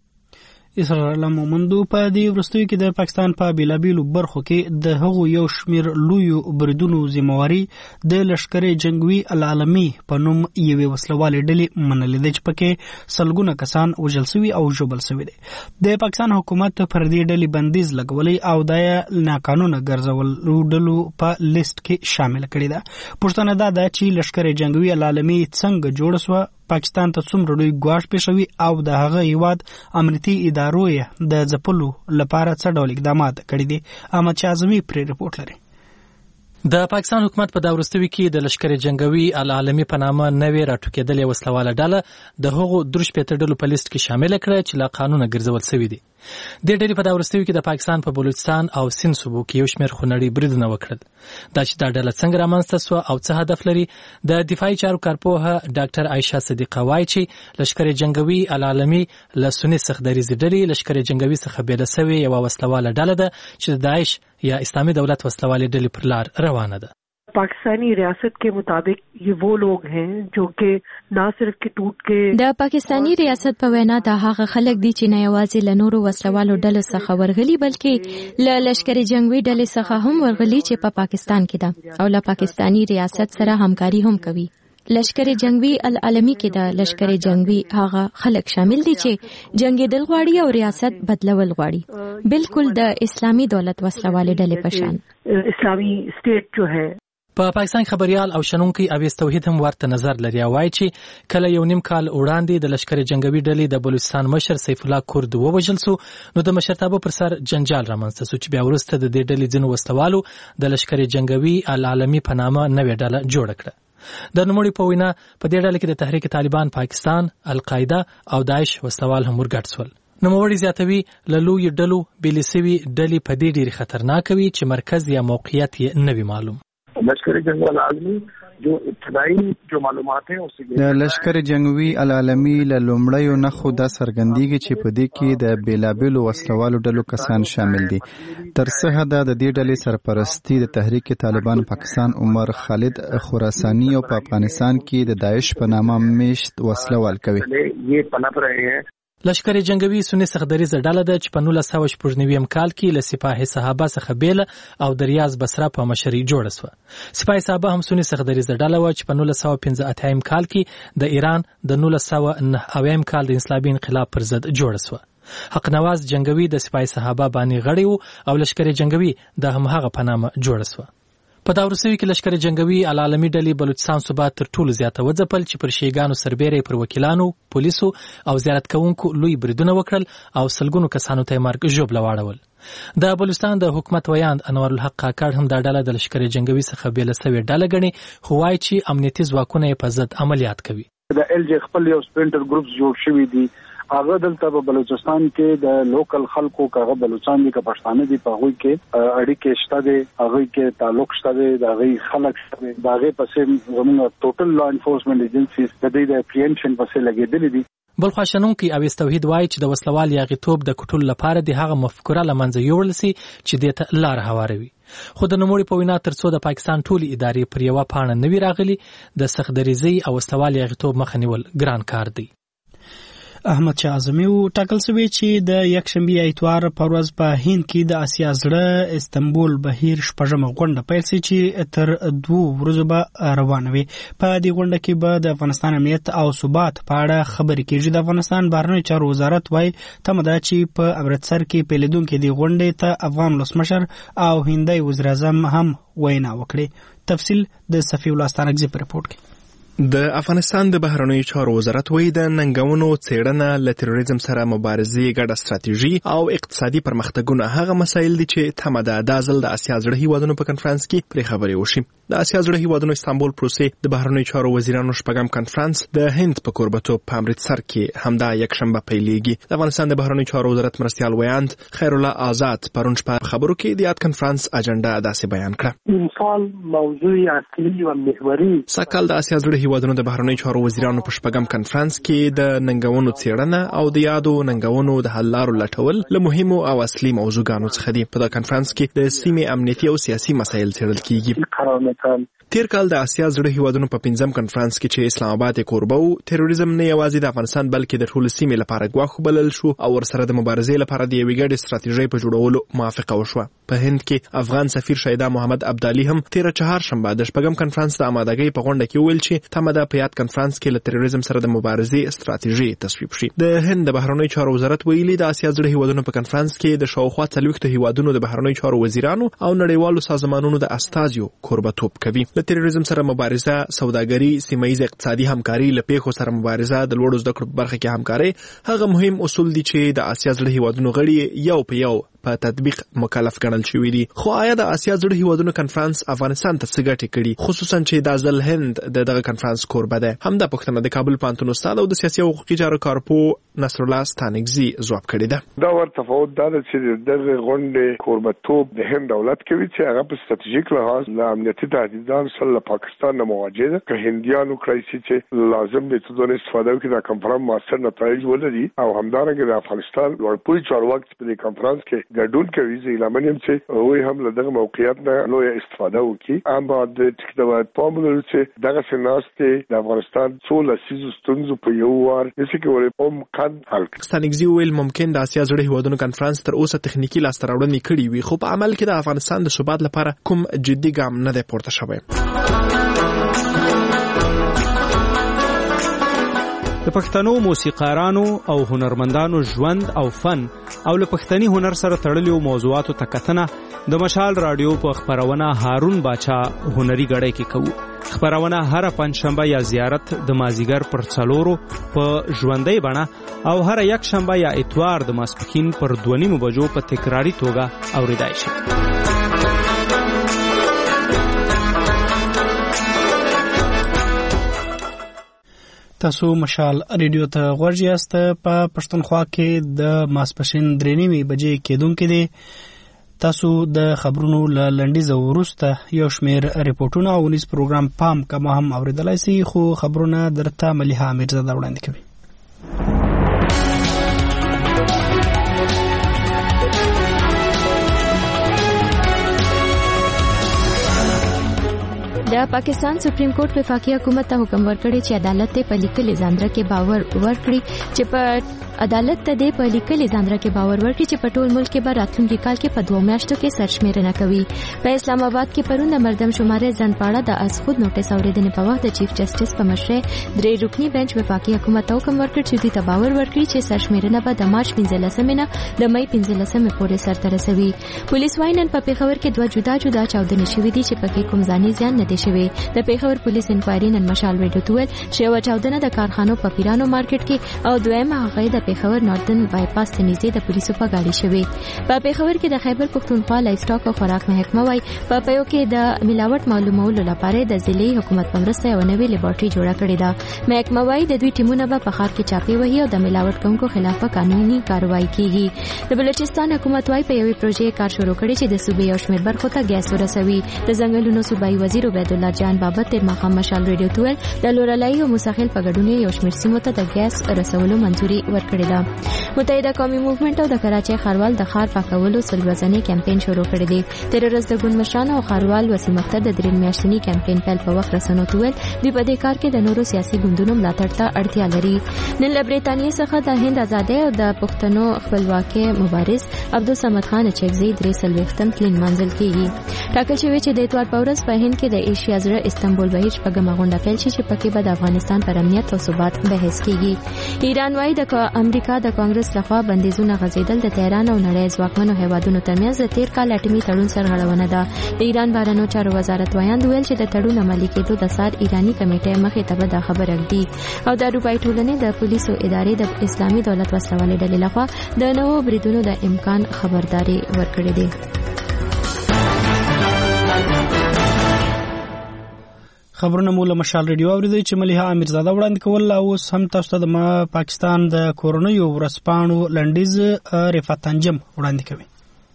اسرائیل مومندو په دې وروستیو کې د پاکستان په بیلابیلو برخو کې د هغو یو شمیر لویو بریدونو ذمہواری د لشکري جنگوي العالمي په نوم یوې وسلوالې ډلې منلې ده چې پکې سلګونه کسان وژل شوي او ژوبل شوي دي د پاکستان حکومت پر دې ډلې بندیز لګولې او د ناقانونه ګرځول ډلو په لیست کې شامل کړي ده پښتنه ده چې لشکري جنگوي العالمي څنګه جوړ شو پاکستان ته څومره لوی ګواښ پېښوي او د هغه هیواد امنیتي ادارو د ځپلو لپاره څه ډول اقدامات کړي دي احمد شاه اعظمي پرې رپورټ لري د پاکستان حکومت په دا وروستیو کې د لشکر جنگوي العالمي په نامه نوې راټوکېدلې وسلواله ډله د هغو درش پېته ډلو په لیست کې شامل کړه چې لا قانونه ګرځول شوی دي د ډېری په دا وروستیو کې د پاکستان په بلوچستان او سند صوبو کې یو شمېر خونړي بریدونه وکړل دا چې دا ډله څنګه رامنځته شوه او څه هدف لري د دفاعي چارو کارپوهه ډاکټر عایشه صدیقه وایي چې لشکر جنگوي العالمي له سني سخدریزې ډلې لشکر جنگوي څخه بېله شوې یوه وسلواله ډله ده چې د داعش یا اسلامی دولت وسلوالې ډلې پر لار روانه ده पाकिस्तानी रियासत के मुताबिक ये वो लोग हैं जो कि ना सिर्फ के टूट के د پاکستانی ریاست په وینا د هغه خلک دي چې نه یوازې له نورو وسلوالو ډلو څخه ورغلي بلکې له لشکري جنگوي ډلې څخه هم ورغلي چې په پاکستان کې ده او له پاکستانی ریاست سره همکاري هم کوي لشکر جنگوي العالمي کې د لشکر جنگوي هغه خلک شامل دي چې جنگیدل غواړي او ریاست بدلول غواړي بالکل د اسلامی دولت وسلوالې ډلې په شان اسلامی سټیټ جو ہے په پاکستان خبريال او شنونکي اویس توحید هم ورته نظر لري او وايي چې کله یو نیم کال وړاندې د لشکري جنگوي ډلې د بلوچستان مشر سیف الله کورد ووژل سو نو د مشرتابه پر سر جنجال رامنځته سو چې بیا ورسته د دې ډلې ځینو وسلوالو د لشکري جنگوي العالمي په نامه نوې ډله جوړ کړه د نوموړي په وینا په دې ډله کې د تحریک طالبان پاکستان القاعده او داعش وسلوال هم ورګډ سول نوموړي زیاتوي له لوی ډلو بیلسوي ډلې په دې ډېر خطرناک وي چې مرکز یا موقعیت یې نه وي معلوم لشکر جنگی العالمی جو ابتدائی جو معلومات ہیں اس د لشکر جنگی العالمی له لومړیو نه خو دا څرګندېږي چې په دې کې د بیلابیلو وسلوالو ډلو کسان شامل دي تر څه حده د دې ډلې سرپرستی د تحریک طالبان پاکستان عمر خالد خراسانی او په افغانستان کې د داعش په نامه میشت وسلوال کوي یہ پنپ رہے ہیں لشکر جنگوي سنی سخدریزه ډله ده چې په 1999 کال کې له سپاه صحابه څخه بیل او د ریاض بصره په مشرۍ جوړه شوه سپاه صحابه هم سنی سخدریزه ډله و چې په 1915 کال کې د ایران د 1909 کال د انقلابي انقلاب پر ضد جوړه شوه حق نواز جنگوي د سپاه صحابه باندې غړی او لشکر جنگوي د همغه په نامه جوړه شوه په دا وروستیو کې لشکر جنگوي العالمي ډلې بلوچستان صوبه تر ټولو زیاته وځپل چې پر شیګانو سربېره پر وکیلانو پولیسو او زیارت کوونکو لوی بریدونه وکړل او سلګونو کسانو ته مرګ ژوبله واړول د بلوچستان د حکومت ویاند انور الحق کاکړ هم دا ډله د لشکر جنگوي څخه بیله سوې ډله ګڼي خو وایي چې امنیتي ځواکونه یې په ضد عملیات کوي د ال جی خپل یو سپینټر ګروپس جوړ شوي دي هغه دلته په بلوچستان کې د لوکل خلکو کغه بلوچستان دي که پښتانه دي په هغه کې اړیکې شته دي هغه کې تعلق شته دي د هغه خلک شته دي د هغه پسې زموږ ټوټل لا انفورسمنت ایجنسیز د دې د پریمپشن پسې لګېدلې دي بل خاصنونکي اویس توحید وایي چې د وسلوال یاغیتوب د کټول لپاره د هغه مفکوره لمنځه یوړل سي چې د ته لار هواروي خو د نوموړي په وینا ترڅو د پاکستان ټولي ادارې پر یوه پاڼه نوي راغلي د سخدریزي او وسلوال یاغیتوب مخه نیول ګران کار دی احمد شاه اعظمي ټاکل شوی چې د یکشنبه اتوار په ورځ په هند کې د اسیا زړه استنبول بهیر شپږمه غونډه پیل شي چې تر 2 ورځې به روانه وي په دې غونډه کې به د افغانستان امنیت او ثبات په اړه خبرې کیږي د افغانستان بهرنیو چارو وزارت وايي تمه ده چې په امرتسر کې پیلېدونکې د غونډې ته افغان ولسمشر او هندي وزیر اعظم هم وینا وکړي تفصیل د صفی الله ستانکزي په رپورت کې د افغانستان د بهرنیو چارو وزارت وایي د ننګونو څېړنه له تروریزم سره مبارزې ګډه ستراتیژي او اقتصادي پرمختګونه هغه مسایل دي چې تمه ده دا ځل د اسیا زړه هیوادونو په کنفرانس کې پرې خبرې وشي د اسیا زړه هیوادونو استانبول پروسې د بهرنیو چارو وزیرانو شپږم کنفرانس د هند په کوربتوب په امرتسر کې همدا یکشنبه پیلېږي د افغانستان د بهرنیو چارو وزارت مرستیال ویاند خیر الله آزاد پرون شپه خبرو کې د یاد کنفرانس اجنډا داسې بیان کړه امسال موضوع اصلي او محوري سکهال د اسیا زړه هیوادونو د بهرنیو چارو وزیرانو په شپږم کنفرانس کې د ننګونو څېړنه او د یادو ننګونو د حل لارو لټول له مهمو او اصلي موضوعګانو څخه دي په دا کنفرانس کې د سیمې امنیتي او سیاسي مسایل څېړل کیږي تیر کال د اسیا زړه هیوادونو په 5م کنفرانس کې چې اسلام آباد کوربه وو تروریزم نه یوازې د افغانستان بلکې د ټول سیمې لپاره ګواښ بلل شو او ورسره د مبارزې لپاره د یوې ګډې ستراتیژۍ په جوړولو موافقه وشوه په هند کې افغان سفیر شهیدا محمد عبدالي هم تیر چهارشنبه د 8م کنفرانس د آمادګۍ په غونډه کې ویل چې تمه ده په یاد کنفرانس کې له تروریزم سره د مبارزې ستراتیژي تصویب شي د هند د بهرنیو چارو وزارت ویلي د اسیا زړه هیوادونو په کنفرانس کې د شاوخوا 40 هیوادونو د بهرنیو چارو وزیرانو او نړیوالو سازمانونو د استازیو کوربتوب کوي له تروریزم سره مبارزه سوداګري سیمه‌ایز اقتصادي همکاري له پیښو سره مبارزه د لوړو زده کړو په برخه کې همکاري هغه مهم اصول دي چې د اسیا زړه هیوادونو غړي یو په یو په تطبیق مکلف ګڼل شوی دي خو آیا د اسیا زړه هیوادونو کنفرانس افغانستان ته څه ګټې کړي خصوصا چې د ځل هند دغه کنفرانس کوربه ده همدا پښتنه د کابل پانتون استاد او د سیاسي او حقوقي چارو کارپو نصر الله ستانکزي ځواب کړی ده دا ورته تفاوت دا چې دغه غونډه کوربتوب د هند دولت کوي چې هغه په ستراتیژیک لحاظ له امنیتي تهدیداتو سره پاکستان نه مواجه ده که هندیانو کړی چې لازم دي چې د استفاده وکړي د کنفرانس مؤثر نتایج ولري او همدارنګه د افغانستان لوړپوړي چارواکي په کنفرانس کې ګډون کوي چې لامنیم چې وې هم له دغه موقعیت نه لوی استفاده وکړي اما د ټیکنالوژي په مولر چې دغه سناسته د افغانستان څو لسیزو ستونزو په یو وار نشي کولای هم حل ستانکزي ویل ممکن د اسیا زړه هیوادونو کنفرانس تر اوسه تخنیکی لاسته راوړنې کړې وي خو په عمل کې د افغانستان د ثبات لپاره کوم جدي ګام نه دی پورته شوی د پښتنو موسیقارانو او هنرمندانو ژوند او فن او له پښتني هنر سره تړلو موضوعاتو ته کتنه د مشال رادیو په خبرونه هارون باچا هنري غړی کې کوو. خبرونه هر پنځشنبه یا زیارت د مازیګر پر 4 په ژوندۍ بڼه او هر یک شنبه یا اتوار د ماسپښین پر 2:30 بجو په تکراری توګه اوریدای شي. تاسو مشال ریډیو ته غوږ یاست. په پښتونخوا کې د ماسپښین 3:30 بجې کېدونکې دي. تاسو د خبرونو لنډیز وروسته یو شمیر ریپورتونه او نیوز پروګرام پام کما هم اوریدلای شئ، خو خبرونه درته ملیحه میرزاده وړاندې کوي. د پاکستان سپریم کورټ وفاقي حکومت ته حکم ورکړی چې عدالت ته په لیکلي ځاندره کې باور ورکړي چې په عدالت ته په لیکلي ځاندره کې باور ورکړي چې په ټول ملک کې به راتلونکي کال کې په 2 میاشتو کې سرشمیرنه کوي. په اسلام آباد کې پرون د مردم شمارې ځنډپاړه د از خود نوټیس اوریدنې په وخت د چیف جسټس په مشرۍ 3 رکنی بنچ وفاقي حکومت ته حکم ورکړ چې دوی ته باور ورکړي چې سرشمیرنه به د مارچ 15 نه د مئی 15 پورې سرته رسوي. پولیس وايي نن په پیښور کې 2 جدا جدا چاودنې شوې دي چې پکې کوم ځاني زیان نه دي شوی. د پیښور پولیس انکوایري نن مشال ریډیو ته ویل چې یو چاودنه د کارخانو په پیرانو مارکیټ کې او دویمه هغه د پیښور ناردن بایپاس ته نږدې د پولیسو په گاډي شوی. په پیښور کې د خیبر پښتونخوا لایف سټاک او خوراک محکمه وايي په پیو کې د ملاوټ معلومولو لپاره د ضلعي حکومت په مرسته یو نوې لیبارټري جوړه کړې ده. محکمه وايي د دوی ټیمونه به په ښار کې چاپی وهي او د ملاوټ کوونکو خلاف قانوني کاروایی کیږي. د بلوچستان حکومت وايي په یوې پروژې کار شروع کړي چې د صوبې یو شمېر برخو ته ګیس ورسوي. د ځنګلونو صوبایي وزیر عبید الله جان بابت تر ماښام مشال ریډیو ته ویل د لورلای او مساخل په ګډون یو شمېر سیمو ته د ګیس رسولو منځوري ورکړې ده. متحده قومي موومېنټ او د کراچۍ ښاروال د ښار پاکولو سلورځنی کمپاین شروع کړی دی. تیر ورځ د ګوند مشران او ښاروال وسیم اختر د 3 میاشتني کمپاین پیل په وخت رسنیو ته ویل دوی په دې کار کې د نورو سیاسي ګوندونو ملاتړ ته اړتیا لري. نن له بریټانیې څخه د هند ازادۍ او د پښتنو خپلواکۍ مبارز عبدالصمد خان اچکزي 43 تلین منزل کېږي. ټاکل شوی چې د اتوار په ورځ په هند کې د ایشیا زړه استنبول بهیر شپږمه غونډه پیل شي چې پکې به د افغانستان پر امنیت او ثبات بحث کېږي. ایران وايي د امریکا د کانګرس لخوا بندیزونه غځېدل د تهران او نړۍ ځواکمنو هیوادونو ترمنځ د تیر کال اټومي تړون سرغړونه ده. د ایران بهرنیو چارو وزارت وایاند ویل چې د تړون عملي کېدو د سار ایرانی کمیټې مخې ته به دا خبر اږدي او د اروپایي ټولنې د پولیسو ادارې د اسلامي دولت وسلوالې ډلې لخوا د نوو بریدونو د امکان خبرداري ورکړې ده. خبرونه مو له مشال ریډیو اوریدل چې ملیحه امیرزاده وړاندې کول. او اوس هم تاسو ته د پاکستان د کورونیو ورځپاڼو لنډیز رفعت انجم وړاندې کوي.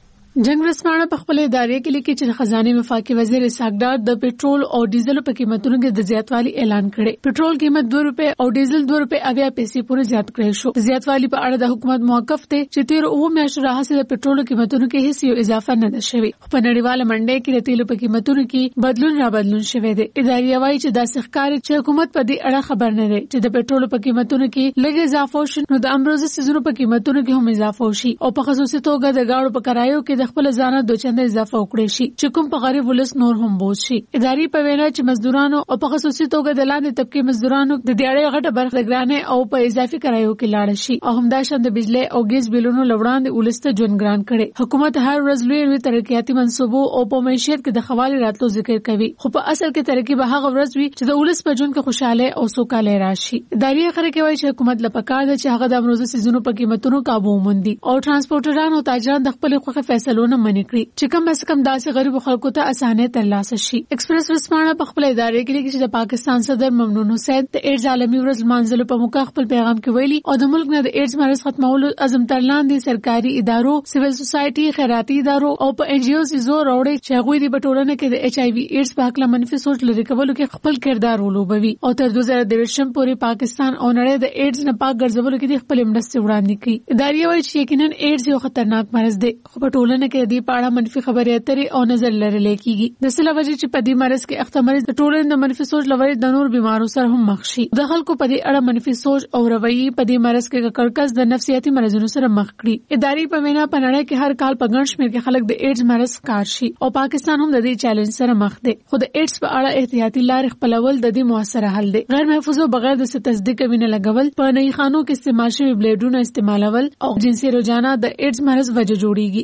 جنگ رسمانه په خپل ادارې کې لیکي چې خزانه وفاقي وزیر اسحاق ډار د پېټرول او ډیزل په قیمتونو کې د زیاتوالي اعلان کړي. پېټرول قیمت 2 روپے او ډیزل 2 روپے 80 پیسې پورې زیات کړی شو. زیاتوالي په اړه د حکومت موقف ته چې تیر او میاشتو راهیسې د پېټرول قیمتونو کې هیڅ یو اضافه نه ده شوی. په نړیواله منډي کې د تیلو په قیمتونو کې بدلون شوی دی. ادارې وايي چې د سرکاري چې حکومت په دې اړه خبر نه دی چې د پېټرول په قیمتونو کې لږ اضافه شي نو د امروزه سيزونو په قیمتونو کې هم اضافه شي او په خصوصي توګه د گاډو په کرایو کې د خپل ځانه چنده اضافه وکړي شي چې کوم په غریب ولس نور هم بوج شي. ادارې په وینا چې مزدورانو او په خصوصي توګه د لاندې طبقه مزدورانو د دیاړې غټه برخه د ګرانه او په اضافي کرایو کې لاړ شي او همداشان د بجلی او ګیس بیلونو لوړاندې ولسته جون ګران کړي. حکومت هر ورځ لوی ترقیاتي منصوبو او په معیشت کې د خوالي راتلو ذکر کوي خو په اصل کې ترقی به هغه ورځ وي چې د ولس په جون کې خوشاله او سوکاله راشي. ادارې خره کوي چې حکومت لپاره ده چې هغه د امروزه سيزونو په قیمتونو قابو ومندي او ترانسپورټرانو او تاجران د خپل خوخه فیصلونه منې کړي چې کم از کم داسې غریب خلکو ته اسانه ترلاسه شي. ایکسپریس ورځپاڼه په خپل ادارې کې لیکي چې د پاکستان صدر ممنون حسین د ایډز عالمي ورځ منځلو په موقع خپل پیغام کې ویلي او د ملک نه د ایډز مرض ختمولو عزم ترلاندې سرکاري ادارو، سیویل سوسایټي، خیراتي ادارو او په ان جی او سي زور راوړي چې هغوی د ټولنې کې د ایچ ای وی ایډز په حق له منفي سوچ لري کولو کې خپل کردار ولوبوي او تر 2013 پورې پاکستان او نړۍ د ایډز نه پاک ګرځولو کې خپل مرستې وړاندې کړي. ادارې وايي چې یقینا ایډز یو خطرناک مرض دی خو په ټولنه کې د پاړه منفي خبرې اترې او نظر لرل کېږي. د سله وجه چې په دې مرض کې اخته مریض د ټولنې د منفي سوچ لوري د نور بیمارو سره هم مخ شي. د خلکو په دې اړه منفي سوچ او رویه په دې مرض کې کړکس د نفسیاتي مرزونو سره مخ کړي. ادارې په وینا په نړۍ کې هر کال په ګڼ شمېر کې خلک د ایډز مرض ښکار شي او پاکستان هم د دې چیلنج سره مخ دی. خو د ایډز په اړه احتیاطي لارې خپلول د دې موثره حل دی. غیر محفوظ او بغیر د تصدیق وینه لګول، په نهي خانو کې استعمال شوی بلیډونه استعمالول او جنسي روزانه د ایډز مرض وجه جوړیږي. د سنه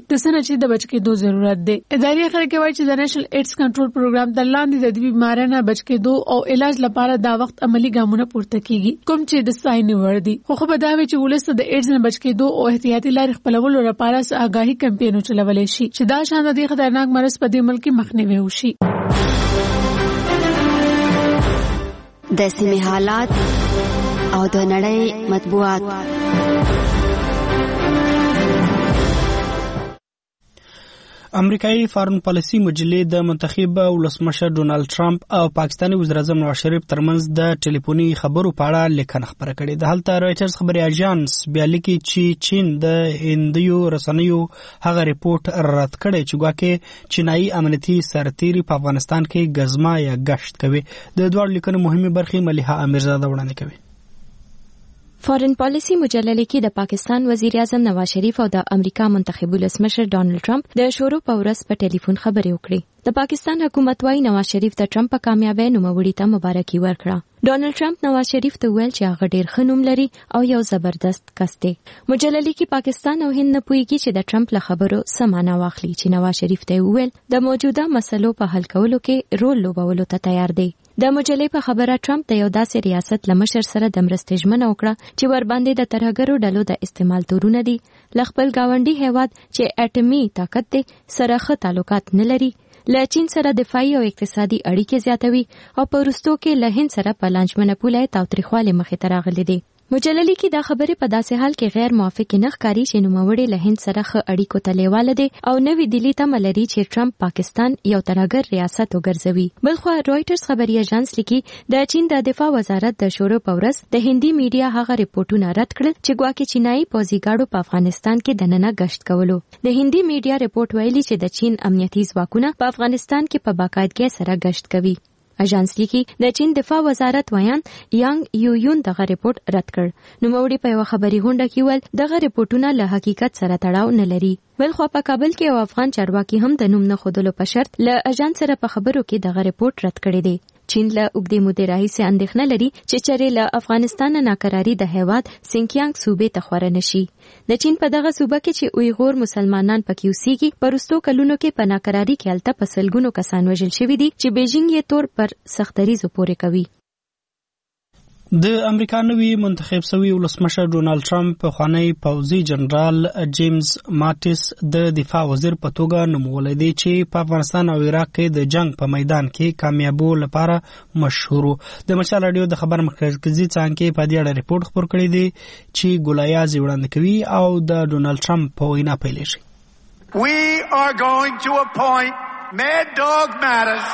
چې د بچ کېدو ضرورت دی. اداري خبرې کوي چې د نېشنل ایډز کنټرول پروګرام د لاندې د دې بیماریو نه بچ کېدو او علاج لپاره دا وخت عملی ګامونه پورته کیږي کوم چې د ستاینې وړ دي. خو به دا وی چې ولست د ایډز نه بچ کېدو او احتیاطي لارې خپلولو لپاره آگاهي کمپاینونه چلولای شي چې دا شان د خطرناک مرض په دې ملک مخنیوي وشي. د سیمې حالات او د نړۍ مطبوعات. امریکایي فارن پالیسي مجلې د منتخب ولسمشر ډونالد ټرمپ او پاکستاني وزیر اعظم نواز شریف ترمنځ د ټلیفوني خبرو په اړه لیکنه خبره کړې ده. هلته رایټرز خبري اژانس بیا لیکي چې چین د هندیو رسنیو هغه ریپورت رد کړی چې ګواکې چینایي امنیتي سرتیري په افغانستان کې غزما یا گشت کوي. د دوه لیکنو مهمه برخې مليحه امیرزاده وړاندې کوي. فارن پالیسي مجله لیکي د پاکستان وزیر اعظم نواز شریف او د امریکا منتخب ولسمشر ډونالد ټرمپ د شروع په ورځ په ټلیفون خبرې وکړې. د پاکستان حکومت وايي نواز شریف د ټرمپ په کامیابی نوموړي ته مبارکي ورکړه. ډونالد ټرمپ نواز شریف ته ویل چې هغه ډېر ښه نوم لري او یو زبردست کس دی. مجله لیکي پاکستان او هند نه پوهیږي چې د ټرمپ له خبرو څه معنا واخلي چې نواز شریف ته ویل د موجوده مسلو په حل کولو کې رول لوبولو ته تیار دی. د مجلې په خبره ټرمپ د یو داسې ریاست لمشر سره د مرستې ژمنه وکړه چې ورباندې د ترهګرو ډلو د استعمال تورونه دي ل خپل گاونډي هیواد چې اټومي طاقت دی سره ښه تعلقات نه لري، له چین سره دفاعي او اقتصادي اړیکې زیاتوي او په وروستو کې له هند سره په لانجمنه پوله تاوتریخواله مخې ته راغلي دي. مجله لیکي دا خبرې په داسې حال کې غیر موافق نه ښکاري چې نوموړی له هند سره ښه اړیکو ته لیواله دی او نوې دلی تمه لري چې ټرمپ پاکستان یو ترهګر ریاست وګرځوي. بلخوا رويټرز خبري اژانس لیکي د چین د دفاع وزارت د شروع په ورځ د هندي میډیا هغه ریپورتونه رد کړل چې ګواکې چینایي پوځي ګاډو په افغانستان کې دننه گشت کولو. د هندي میډیا ریپورت ویلي چې د چین امنیتي ځواکونه په افغانستان کې په باقاعدګۍ سره گشت کوي. اژانس لیکي د چین دفاع وزارت ویان یانګ یویون دغه ریپورت رد کړ. نوموړي په یو خبري غونډه کې ویل دغه ریپورتونه له حقیقت سره تړاو نه لري. بلخوا په کابل کې یو افغان چارواکي هم د نوم نه ښودلو په شرط له اژانس سره په خبرو کې دغه ریپورت رد کړی دی. چین له اوږدې مودې راهیسې اندېښنه لري چې چېرې له افغانستان ناکراري د هیواد سینکیانګ صوبې ته خوره نشي. د چین په دغه صوبه کې چې اویغور مسلمانان پکې اوسېږي په وروستو کلونو کې په ناکراري کې هلته په سلګونو کسان وژل شوي دي چې بیجینګ یې تور پر سختدریزو پورې کوي. د امریکا نوی منتخب شوی ولسمشر ډونالد ټرمپ پخوانی پوځي جنرال جیمز ماټیس د دفاع وزیر په توګه نومولی دی چې په افغانستان او عراق کې د جنگ په میدان کې کامیابو لپاره مشهور. د مشال رادیو د خبر مرکزي څانګې په دې اړه ریپورت خپور کړی دی چې ګولایاز وړاندې کوي او د ډونالد ټرمپ په وینا پیل شي. We are going to appoint Mad Dog Mattis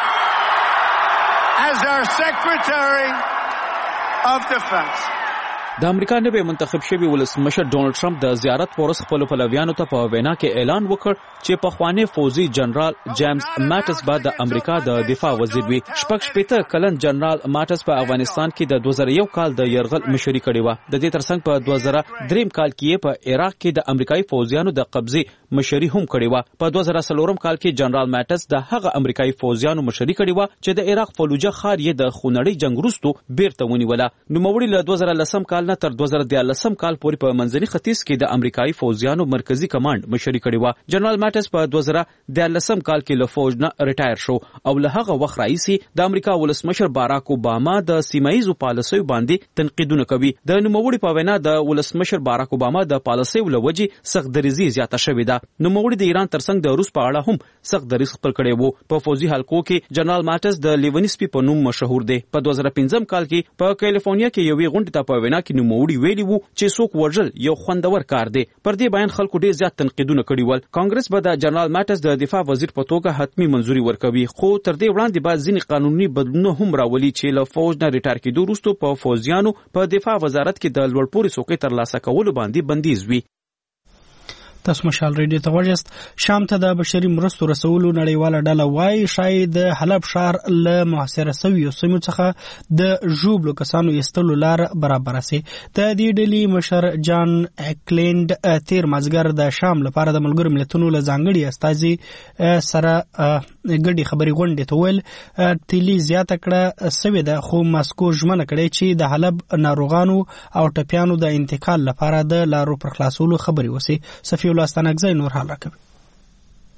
as our Secretary of Defense. د امریکا نوی منتخب شوی ولسمشر ډونالد ټرمپ د زیارت پورس خپل پلویانو ته په وینا کې اعلان وکړ چې پخوانی فوزي جنرال جیمز ماټس به د امریکا د دفاع وزیر وي. شپږ کلن جنرال ماټس په افغانستان کې د 2001 کال د يرغل مشري کړې و. د دې ترڅنګ په 2003 کال کې په عراق کې د امریکایي فوجیانو د قبضې مشري هم کړې و. په 2004 کال کې جنرال ماټس د هغه امریکایي فوجیانو مشري کړې و چې د عراق فلوجه ښار یې د خونړۍ جنگ وروسته بیرته ونیوله. نوموړي له 2010 کال تر 2013 کال پورې په منځني ختیځ کې د امریکایي فوجیانو مرکزی کمانډ مشري کړې و. جنرال ماټس په 2013 کال کې له فوج نه ریټایر شو او له هغه وخت راهیسې د امریکا ولسمشر باراک اوباما د سیمایي پالیسیو باندې تنقیدونه کوي. د نوموړي په وینا د ولسمشر باراک اوباما د پالیسیو لوجې سخت دریزي زیاته شوې ده. نوموړي د ایران ترڅنګ د روس په اړه هم سخت دریز خپل کړی وو. په فوجي حلقو کې جنرال ماټس د لیونسپي په نوم مشهور دی. په 2015 کال کې په کیلیفورنیا کې یوې غونډې ته په وینا کې نوموړي ویلي وو چې څوک وژل یو خوندور کار دی. پر دې بیان خلکو ډېر زیات تنقیدونه کړي ول. کانګرس به د جنرال ماټس د دفاع وزیر په توګه حتمی منځوري ورکوي، خو تر دې وړاندې به ځینې قانوني بدلونونه هم راولي چې له فوج نه ریټایر کېدو وروسته په فوجیانو په دفاع وزارت کې د لوړپوړي څوکۍ ترلاسه کولو باندې بندیز وي. تاسو مشال ریډیو ته ورجست. شام ته د بشري مرستو رسولو نړیواله ډله وایي شاید د حلب ښار له محاصره شویو سیمو څخه د ژوبلو کسانو ایستلو لار برابر سي. د دې ډلې مشر جان اکلینډ تیر مازګر د شام لپاره د ملګرو ملتونو له ځانګړي استازي سره ګډي خبري غونډې ته ویل تیلی زیاته کړه سوي ده، خو ماسکو ژمنه کړې چې د حلب ناروغانو او ټپیانو د انتقال لپاره د لارو پر خلاصولو خبري وسی. صفی الله ستانکزی نور حال راکوي.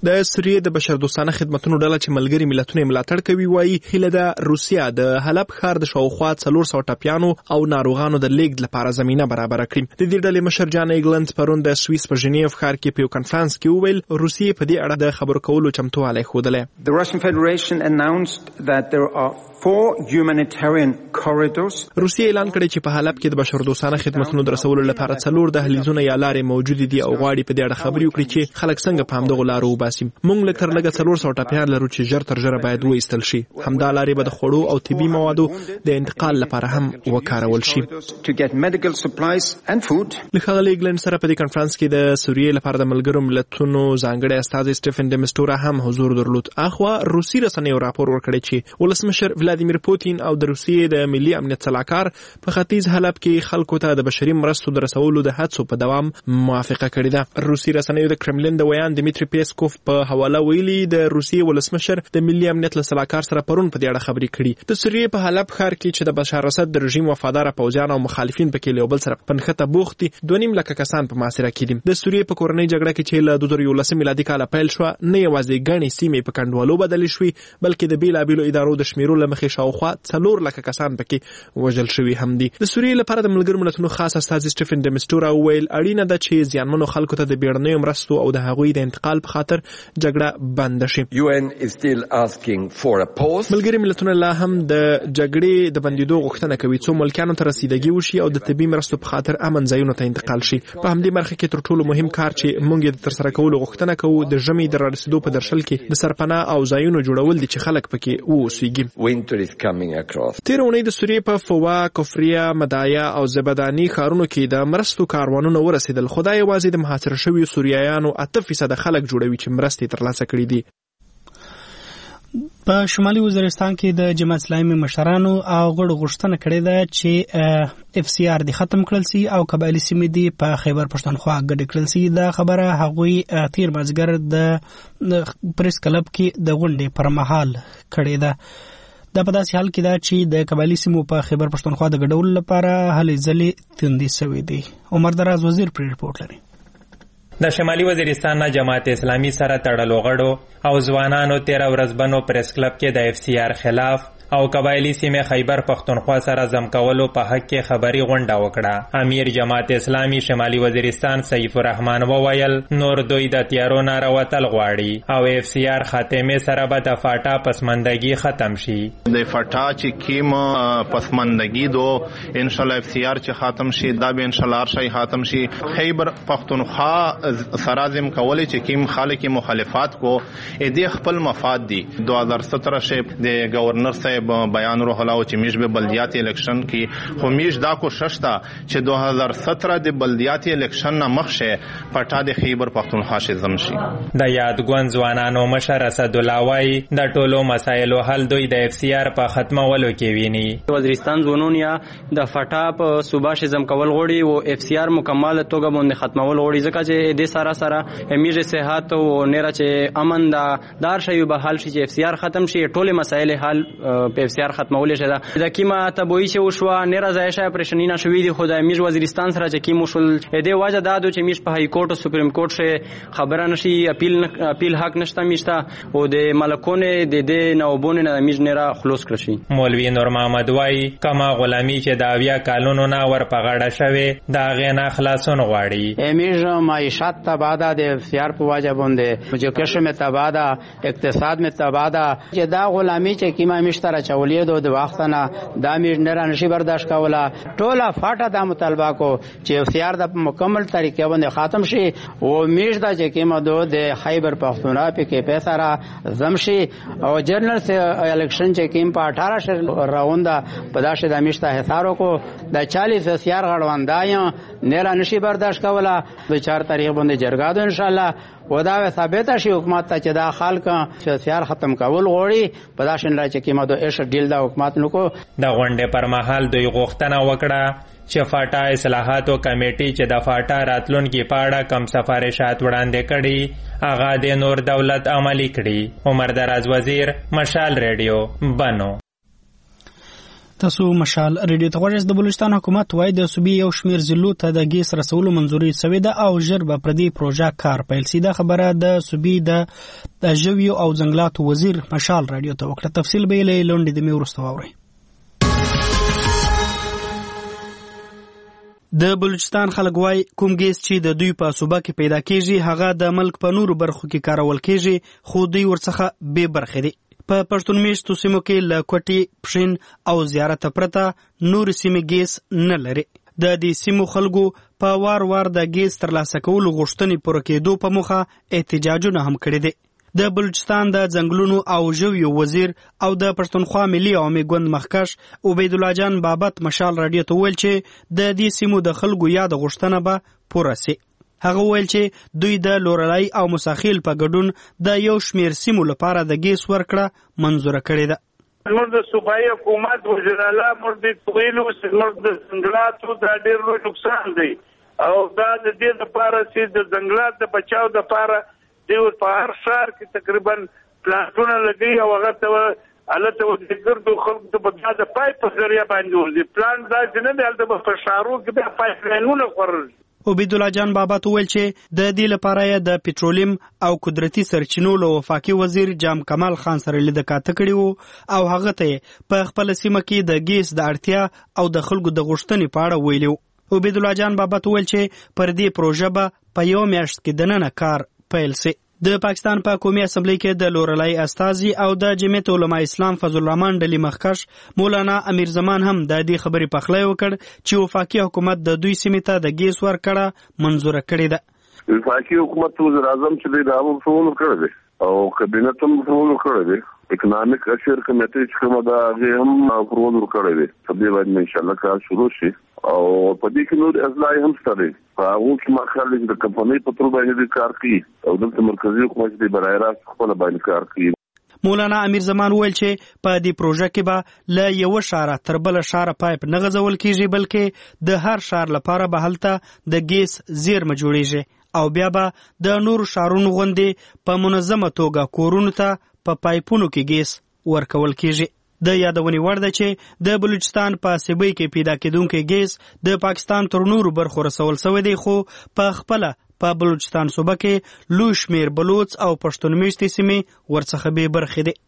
د سوریې د بشردوستانه خدماتو ډله چې ملګری ملتونه ملاتړ کوي وایي هیله ده روسیا د حلب ښار د شاوخوا 400 ټپیانو او ناروغانو د لیږد لپاره زمینه برابر کړي. د دې ډلې مشر جان ایګلند پرون د سویس په ژنیف ښار کې په یو کنفرانس کې وویل روسیې په دې اړه د خبرو کولو چمتووالی ښودلی. The Russian Federation announced that there are 4 humanitarian corridors. روسیې اعلان کړی چې په حلب کې د بشردوستانه خدماتو د رسولو لپاره 4 دهلیزونه یا لارې موجود دي او غواړي په دې اړه خبرې وکړي چې خلک څنګه په همدغو لارو وباسي. موږ لږ تر لږه 400 ټپیان لرو چې ژر تر ژره باید وایستل شي. همدا لارې به د خوړو او طبي موادو د انتقال لپاره هم وکارول شي. To get medical supplies and food. لخوا ایګلند سره په دې کنفرانس کې د سوریې لپاره د ملګرو ملتونو ځانګړی استازی سټیفن دمستورا هم حضور درلود. اخوا روسي رسنیو راپور ورکړی چې ولسمشر ولادیمیر پوتین او د روسیې د ملي امنیت سلاکار په ختیځ حلب کې خلکو ته د بشري مرستو د رسولو د هڅو په دوام موافقه کړې ده. روسي رسنیو د کرملین د ویان دمیتری پیسکوف په حواله ویلي د روسیې ولسمشر د ملي امنیت سلاکار سره پرون په دې اړه خبرې کړي. د سوریې په حلب ښار کې چې د بشار اسد د رژیم وفادار پوځیان او مخالفین پکې له بل سره پنخته بوخت دي 2.5 لک کسان په محاصره کې دي. د سوریې په کورنۍ جګړه کې چې له 2011 میلادي کال پیل شو نه یوازې غني سیمې په کندوالو بدل شوې بلکې د بیلابیلو ادارو د شمیرو لمخې شاوخوا 4 لک کسان پکې وژل شوي هم دي. د سوریې لپاره د ملګرو ملتونو خاص استازی سټیفن دمستورا ویل اړینه ده چې زیانمنو خلکو ته د بیړنیو مرستو او د هغوی د انتقال په خاطر جګړه بند شي. UN is still asking for a pause. ملګري ملتونه لا هم د جګړې د بندیدو غوښتنه کوي څو ملکانو ته رسیدګي وشي او د طبي مرستو په خاطر امن ځایونو ته انتقال شي. په همدې برخه کې تر ټولو مهم کار چې موږ یې تر سره کولو غوښتنه کوو د ژمي د رارسیدو په درشل کې د سرپناه او ځایونو جوړول دي چې خلک پکې اوسېږي. Winter is coming across. تیر اونۍ د سوریې په فوا، کفریه، مدایا او زبدانی ښارونو کې د مرستو کاروانونه ورسېدل. خدای یوازې د محاصره شویو سوریایانو 8% خلک جوړوي چې مرستې ترلاسه کړي دي. په شمالي وزیرستان کې د جماعت اسلامي مشرانو او غړو غوښتنه کړې ده چې اف سی آر د ختم کړل سي او قبایلی سیمې دي په خیبر پښتونخوا ګډ کړل سي. دا خبره هغوی تیر مازګر د پریس کلب کې د غونډې پر مهال کړې ده. دا په داسې حال کې ده چې د قبایلی سیمو په خیبر پښتونخوا د ګډولو لپاره هلې ځلې تندې شوې دي. عمر دراز وزیر پر ریپورت لري. د شمالي وزیرستان نه جماعت اسلامي سره تړلو غړو او ځوانانو 13 ورځ بنو پریس کلب کې د اف سی آر خلاف او قبایلی سیمه خیبر پختونخوا سره زم کولو په حق کې خبري غونډه وکړه. امیر جماعت اسلامي شمالي وزیرستان سیف الرحمن وویل نور دوی د تیارو ناروتل غواړي او اف سی آر خاتمه سره به د فاټا پسماندګي ختم شي. د فاټا چې کیم پسماندګي دو ان شاء الله اف سی آر چې ختم شي دا به ان شاء الله شي ختم شي. خیبر پختونخوا سره زم کولې چې کیم خالق مخالفت کو دې خپل مفاد دي. 2017 شپ د گورنر صاحب بیان روح الله چې میش به بلدیاتي الیکشن کې خو میش دا کوشش تا چې 2017 د بلدیاتي الیکشن نه مخشه پټا د خیبر پختونخوا شزم شي. د یادګون ځوانانو مشر اسد الله وای د ټولو مسایلو حل دوی د اف سی آر په ختمولو کې ویني. وزیرستان زونون یا د فټا په صوبه شزم کول غوړي او اف سی آر مکمل توګه باندې ختمول غوړي ځکه چې د سارا سره میژ صحت او نره چې امن دار شي به حل شي چې اف سی آر ختم شي ټول مسایل حل په اف سی آر ختمول شي. دا کیما تبوي چې وشو نه راځي پرېشنی نشوي دي خدای میژ وزیرستان سره چې کیمو شول دې واجه دادو چې میژ په های کورټ او سپریم کورټ شه خبره نشي اپیل حق نشته میشته او د ملکونه د دې نوبونه نه میژ نه را خلاص کړشي. مولوی نور محمد وای کما غلامی چې دا بیا کالونو نه ور پغړه شوی دا غینا خلاصون غواړي. میژ معیشت تبادا د اف سی آر په واجه باندې ایجوکیشن می تبادا اقتصاد می تبادا چې دا غلامی چې کیما میشتره چولې دو د وخت نه دا میژ نه نشي برداشت کوله. ټوله فاټه دا مطالبه کو چې اف سی آر د مکمل طریقې باندې ختم شي او میژ دا چې کیما دو د خیبر پختونخوا په کې پیسې را زمشي او جنرال الیکشن چې کیم په 18 راوند په داشه د میشته حسارو کو د 40 اف سی آر غړوندای نه نشي برداشت کوله. د 4 تاریخ باندې جرګه ده ان شاء الله ودا ثابت شي حکومت ته چې دا خلک سیار ختم کول غوړي په داشن را چې کیما دو ایش ډیل دا حکومت نو کو. د غونډې پر مهال دوی غوښتنه وکړه چې فاټا اصلاحاتو کمیټي چې د فاټا راتلونکي پاړه کم سفارشات وړاندې کړي هغه د نور دولت عملی کړي. عمر دراز وزیر مشال ریډیو بنو. تاسو مشال ریډیو ته غوږ د بلوچستان حکومت وایي د صوبې یو شمېر ضلعو ته د ګیس رسولو منځوري شوې ده او ژر به پر دې پروژه کار پیل شي. دا خبره د صوبې د ژویو او ځنګلاتو وزیر مشال ریډیو ته وکړه. تفصیل به یې له لونډې د مې وروسته واورئ. د بلوچستان خلک وایي کوم ګیس چې د دوی په صوبه کې پیدا کیږي هغه د ملک په نورو برخو کې کارول کیږي، خو دوی ورڅخه بې برخې دي. په پښتون میشتو سیمو کې له کوټي، پښین او زیارت پرته نور سیمې ګیس نه لري. د دې سیمو خلکو په وار وار د ګیس ترلاسه کولو غوښتنې پوره کېدو په موخه احتجاجونه هم کړي دي. د بلوچستان د ځنګلونو او ژویو وزیر او د پښتونخوا ملي عوامي ګوند مخکښ عبیدالله جان بابت مشال راډیو ته وویل چې د دې سیمو د خلکو یاد غوښتنه به پوره سي. هغه وویل چې دوی د لورلای او مساخیل په ګډون د یو شمېر سیمو لپاره د ګیس ورکړه منظوره کړې ده. موږ د صوبایي حکومت وزیر اعلی موږ ویلو چې موږ د ځنګلاتو دا ډېر لوی نقصان دی او دا د دې لپاره چې د ځنګلات د بچاو لپاره دیو په هر ښار کې تقریبا پلانټونه لګي او هغه ته الته د ګردو خلکو ته په د پایپ په ذریعه باندې ورځي. پلان دا چې نه دی هلته به په ښارو کې بیا پایپ لاینونه خورل. عبیدالله جان بابت وویل چې د دې لپاره یې د پټرولیم او قدرتي سرچینو له وفاقي وزیر جام کمال خان سره لیده کاته کړې وو او هغه ته په خپل سیمه کې د ګیس د اړتیا او د خلکو د غوښتنې په اړه ویلي وو. عبیدالله جان بابت وویل چې پر دې پروژه به په یو میاشت کې دننه کار پیل سي. د پاکستان په قومي اسمبلی کې د لورلای استازي او د جمعیت علماء اسلام فضل الرحمن ډلې مخکښ مولانا امیر زمان هم د دې خبرې پخلی وکړ چې وفاقي حکومت د دوی سیمې ته د ګیس ورکړه منظوره کړې ده. وفاقي حکومت وزیر اعظم چې د عوام فعال کړی دی او کابینت هم فعال کړی دی. اکنامک اشر کمیټې چې کومه ده هغه هم فعال کړی دی. په دې باندې ان شاء الله کار شروع شي او په دې کې نور اصلاح هم شته. هغه چې ما خلک د کمپنۍ په تور باندې کار کوي او د مرکزی حکومت د برای راست خپل باندې کار کوي. مولانا امیر زمان وویل چې په دې پروژه کې به له یو شاره تر بل شاره پایپ نه غځول کیږي بلکې د هر شار لپاره به هلته د ګیس زیرمه جوړیږي او بیا به د نورو شارونو غوندې په منظمه توګه کورونو ته په پایپونو کې ګیس ورکول کیږي. د یادونې وړ ده چې د بلوچستان په سیبۍ کې پیدا کېدونکی ګیس د پاکستان تر نورو برخو رسول شوی دی خو په خپله په بلوچستان صوبه کې لوی شمېر بلوچ او پښتون میشتې سیمې ورڅخه بې برخې دي.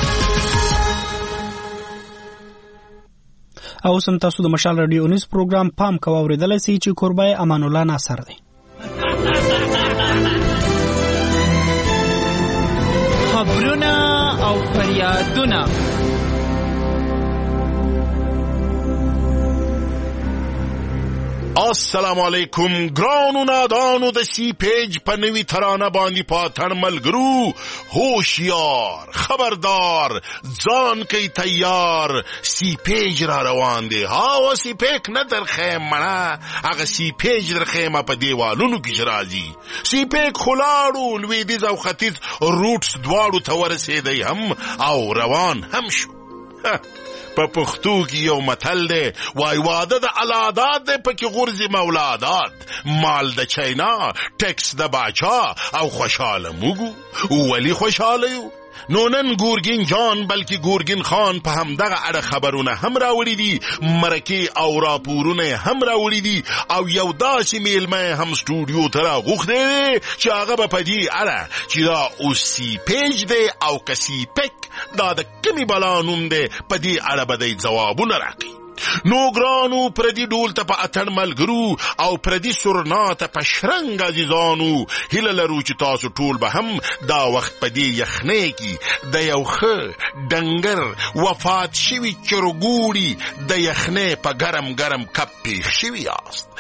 او اوس هم تاسو د مشال راډیو نیوز پروګرام پام کوه اورېدلی سئ چې کوربه یې امان الله ناصر دی. خبرونه او فریادونه السلام علیکم ګرانو نادانو د سی پیج په نوي ترانه باندې پاتن ملګرو هوشیار خبردار ځان کوي تیار سی پیج را روان دی. هاو سی پیک نه در خیمه هغه سی پیج در خیمه په دیوالونو کې راځي. سی پیک خلاړو لویدیځ او ختیځ روټس دواړو ته ورسېدی هم او روان هم شو. په پښتو کې یو متل دی وای واده د الاداد دی پکې غورځي مولادات مال د چینا ټکس د باچا او خوشاله موږ ولی خوشاله یو. نو نن ګورګین جان بلکې ګورګین خان په همدغه اړه خبرونه هم راوړي دي، مرکې او راپورونه هم راوړي دي او یو داسې میلمه هم سټوډیو ته راغوښتی دی چې هغه به په دې اړه چې دا اوس سی پیج دی او که سی پک دا د کومې بلا نوم دی په دې اړه به دی ځوابونه راکړي. نو ګرانو پردي ډول ته په اتن ملګرو او پردي سرنا ته په شرنګ عزیزانو هیله لرو چې تاسو ټول به هم دا وخت په دې یخنۍ کې د یو ښه ډنګر وفات شوي چرګوړي د یخنۍ په ګرم ګرم کپ پیښ شوي یاست.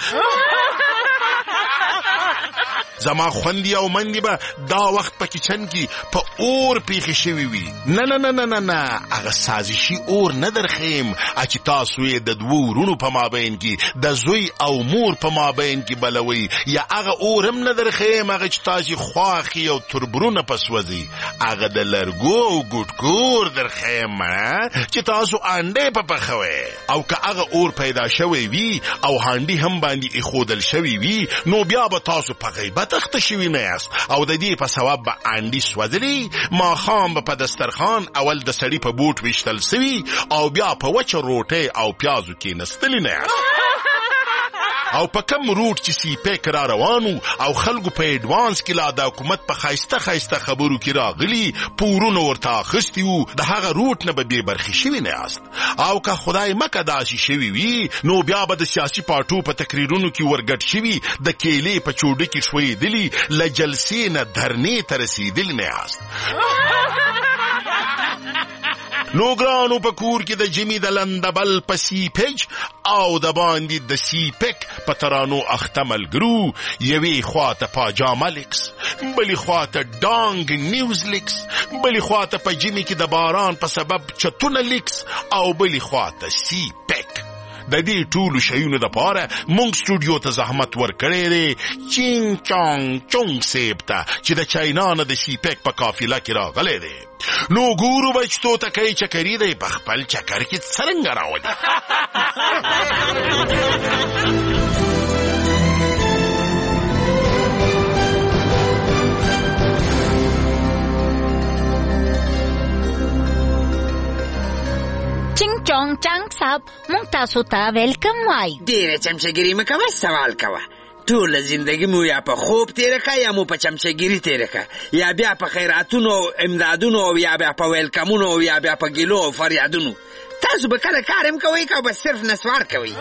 زما خوندي او مندي به دا وخت په کچن کې په اور پیښې شوي وي. نه نه نه نه نه هغه سازشي اور نه درخیم چې تاسو یې د دوو ورونو په مابین کې د زوی او مور په مابین کې بلوي، یا هغه اور هم نه درخیم هغه چې تاسو خواخي او تربرونه پسوځي، هغه د لرګو او ګوټکور درخیم چې تاسو انډې په پخوي. او که هغه اور پیدا شوی وي او هانډي هم باندې ایښودل شوی وي نو بیا به تاسو په غیبت راتخته شوي نه یاست او د دې په ثواب به انډي سوځلي ماښام به په دسترخوان اول د سړي په بوټ ویشتل سوي او بیا په وچه روټۍ او پیازو کېنستلي نه یاست او په کم روټ چې سی پیک را روانو او خلکو په ایډوانس کې لا د حکومت په ښایسته خبرو کې راغلي پورونه ورته اخیستي وو د هغه روټ نه به بې برخې شوي نه یاست او که خدای مکه داسې شوي وي نو بیا به د سیاسي پارټو په تقریرونو کې ورګډ شوي د کیلې په چوډه کې ښویېدلي له جلسې نه دھرنې ته رسېدلي نه یاست نو ګرانو په کور کې د جمی د لندبل په سی پیج او د باندې د سی پیک په ترانو اخته ملګرو یوې خواته پاجامه لیکس بلې خواته ډانګ نیوز لیکس بلې خواته په جمی کې د باران په سبب چتونه لیکس او بلې خواته سی پیک د دې ټولو شیونو دپاره مونږ سټوډیو ته زحمت ورکړی دی چینګ چانګ چونګ صیب ته چې د چاینا نه د سی پیک په قافله کې راغلی دی نو ګورو به چې توتکۍ چکري دی په خپل چکر کې څرنګه راولي چنګ چونګ چنګ صاحب مونږ تاسو ته ویلکم وای ډېره چمچهګیري مه کوه سوال کوه ټوله زندگی مو یا په خوب تیره که یا مو په چمچهګیري تیره که یا بیا په خیراتونو امدادونو او یا بیا په ویلکمونو او یا بیا په ګیلو او فریادونو تاسو به کله کار هم کوئ که به صرف نسوار کوئ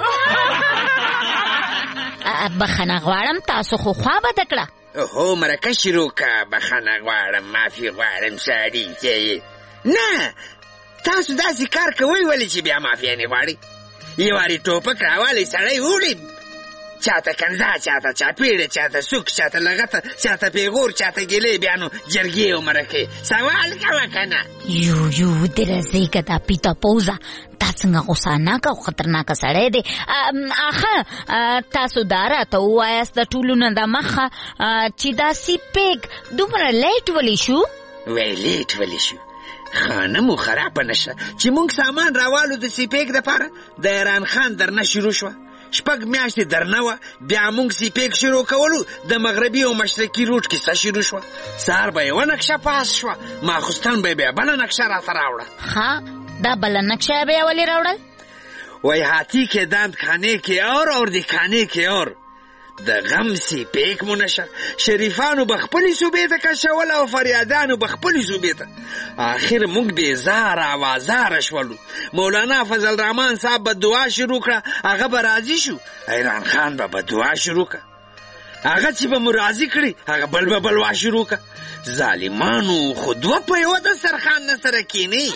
بخښنه غواړم تاسو خو خوا بده کړه هو مرکه شروع که بخښنه غواړم معافي غواړم سړي چې نه تاسو داسې کار کوئ ولې چې بیا معافیانې غواړئ یو وارې ټوپک راوالی سړی وړي چاته کنزا چاته چاپیړه چاته سوک چاته لغته چاته پیغور چاته ګیلې بیا نو جرګې او مرکې سوال کوه کنه یو درځئ که دا پیته پوزه دا څنګه غوساناک او خطرناکه سړی دی اخه تاسو دا راته ووایاست د ټولو نه د مخه چې دا سی پیک دومره لیټ ولی شو وی لیټ ولی شو خانه مو خرابه نشه چې مونږ سامان راوالو د سی پیک دپاره د ایران خان درنه شروع شوه 6 میاشتې درنه وه بیا مونږ سی پیک شروع کولو د مغربي او مشرقي روټ کیسه شروع شوه سهار به یوه نقشه پاس شوه ماخوستن به بیا بله نقشه راته راوړه ها دا بله نقشه بیا ولې راوړل وی هاتی که داند کھانے کے اور دکھانے کے اور د غم سی پیک مو نشه شریفانو بخپلی صوبې ته کشول او فریادانو بخپلی صوبې ته آخر موږ بیزار آوازار شولو مولانا فضل الرحمن صاحب به دعا شروع کړه هغه به راضي شو ایران خان به دعا شروع کړه هغه چې به مو راضي کړي هغه بل به بلوا شروع کړه ظالمانو خو دوه په یوه دسترخوان نه سره کینی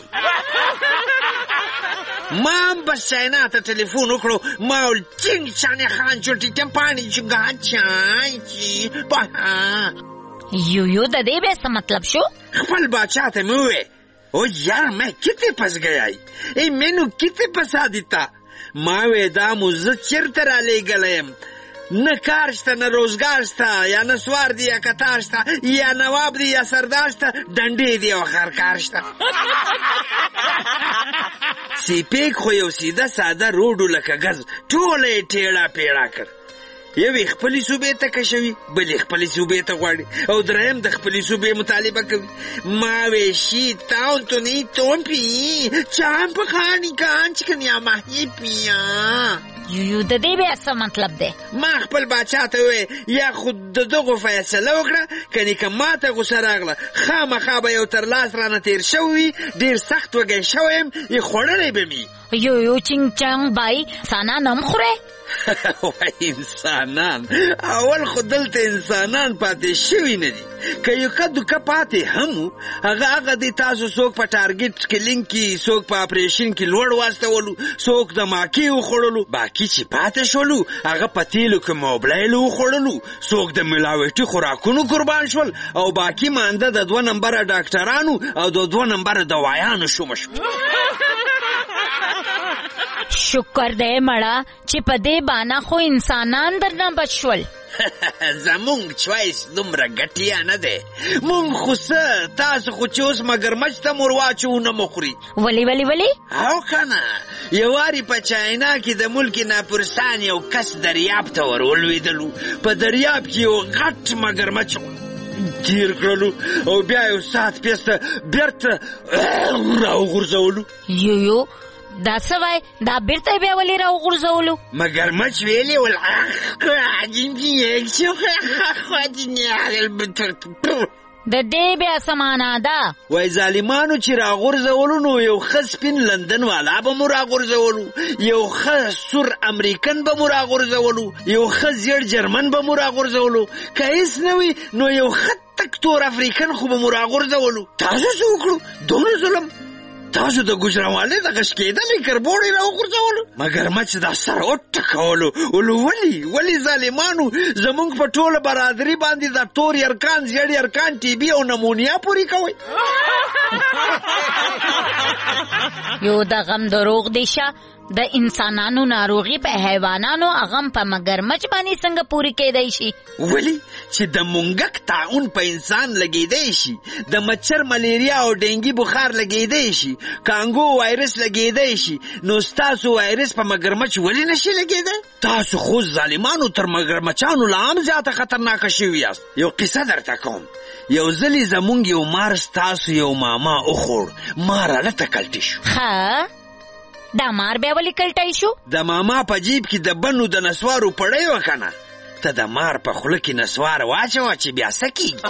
ما هم بس چاینا ته ټلیفون وکړو ما ول چنګ چانې خان چوټي چمپانی چنګا چای چی په یو د دې به څه مطلب شو خپل باچا ته مې وې او یار मैं कितने फंस गया ए मैनू कितने फंसा दिता ما وې دا مو زه چیرته را لېږلی نه کار شته نه روزګار شته یا نسوار دی یا کتار شته یا نواب دی یا سردار شته ډنډې دی او خرکار شته سی پیک خو یو سیده ساده روډو لکه ګز ټوله یې ټیړه پیړه کړ یوې خپلې صوبې ته کشوي بلې خپلې صوبې ته غواړي او دریم د خپلې صوبې مطالبه کوي ما ویشی تاون تو نہیں تون پی چاند پخانی کانچ کنیا ماهی پیا یو د دې بیا څه مطلب دی ما خپل باچا ته وې یا خود د دغو فیصله وکړه کنې که ما ته غوسه راغله خامخا به یو تر لاس رانه تیر شوی ډېر سخت وږی شوی یم یې خوړلی به مي یو چنګ چنګ بای سانان هم خورې وای انسانان اول خو دلته انسانان پاتې شوي نه دي که یو کدوکه پاتې هم هغه دی تاسو څوک په ټارګټ کلینګ کې څوک په اپریشن کې لوړ واستولو څوک د ماکې وخوړلو باقي چې پاتې شولو هغه په تیلو کې موبلایل وخوړلو څوک د ملاوټي خوراکونو قربان شول او باقي مانده د 2 نمبره ډاکټرانو او د 2 نمبره دوایانو شومه شو شکر دی مړه چې په دې بانا خو انسانان درنه بچول. زمونږ چوایس دومره ګټیا نه دی. مونږ خو څه تاسو خو چې اوس مګرمچ ته مور واچو نه مخوري. ولی او کنه یو واري په چاینا کې د ملک ناپرستان یو کس دریاب ته ورولوېدلو. په دریاب کې یو غټ مګرمچ گیر کړلو او بیا یو ساعت پیسته بیرته راوغورځولو. یو دا څه وای؟ دا بیرته بیا ولې راوغورځولو؟ مګرمچ ویلې ول د دې بیا سمانا ده. وای ظالمانو چې راغورځولو نو یو ښه سپین لندن والا به مو راغورځولو، یو ښه سور امریکن به مو راغورځولو، یو ښه زیړ جرمن به مو راغورځولو، که هیڅ نه وي نو یو ښه تک تور افریکن خو به مو راغورځولو. تاسو څه وکړو؟ دونه ظلم. تاسو د ګوجرانوالۍ دغه شکېدلې کربوړې راوغورځولو. مګرمچ دا سر وټکولو. ولې ظالمانو زمونږ په ټوله برادري باندې د تور یرکان، زیړ یرکان، ټي بي او نمونیا پورې کوئ؟ یو د غم دروغ دی شه. د انسانانو ناروغي په حیوانانو، اغم په مګرمچ باندې څنګه پوری کېدای شي؟ ولی چې د مونګک طاعون په انسان لګېدای شي، د مچر ملیریا او ډینګي بخار لګېدای شي، کانګو وایرس لګېدای شي، نو ستاسو وایرس په مګرمچ ولی نشي لګېدای؟ تاسو خو ظالمانو تر مګرمچانو لا هم زیاته خطرناکه شوي یاست. یو قصه درته کوم. یو ځلې زمونږ یو مار ستاسو یو ماما وخوړ. مار هلته کلټې شو. دا مار بیا ولی کلټای شو؟ د ماما په جیب کې د بنو د نسوارو پړی و کنه. ته د مار په خوله کې نسوار واچوه چې بیا څه کېږي.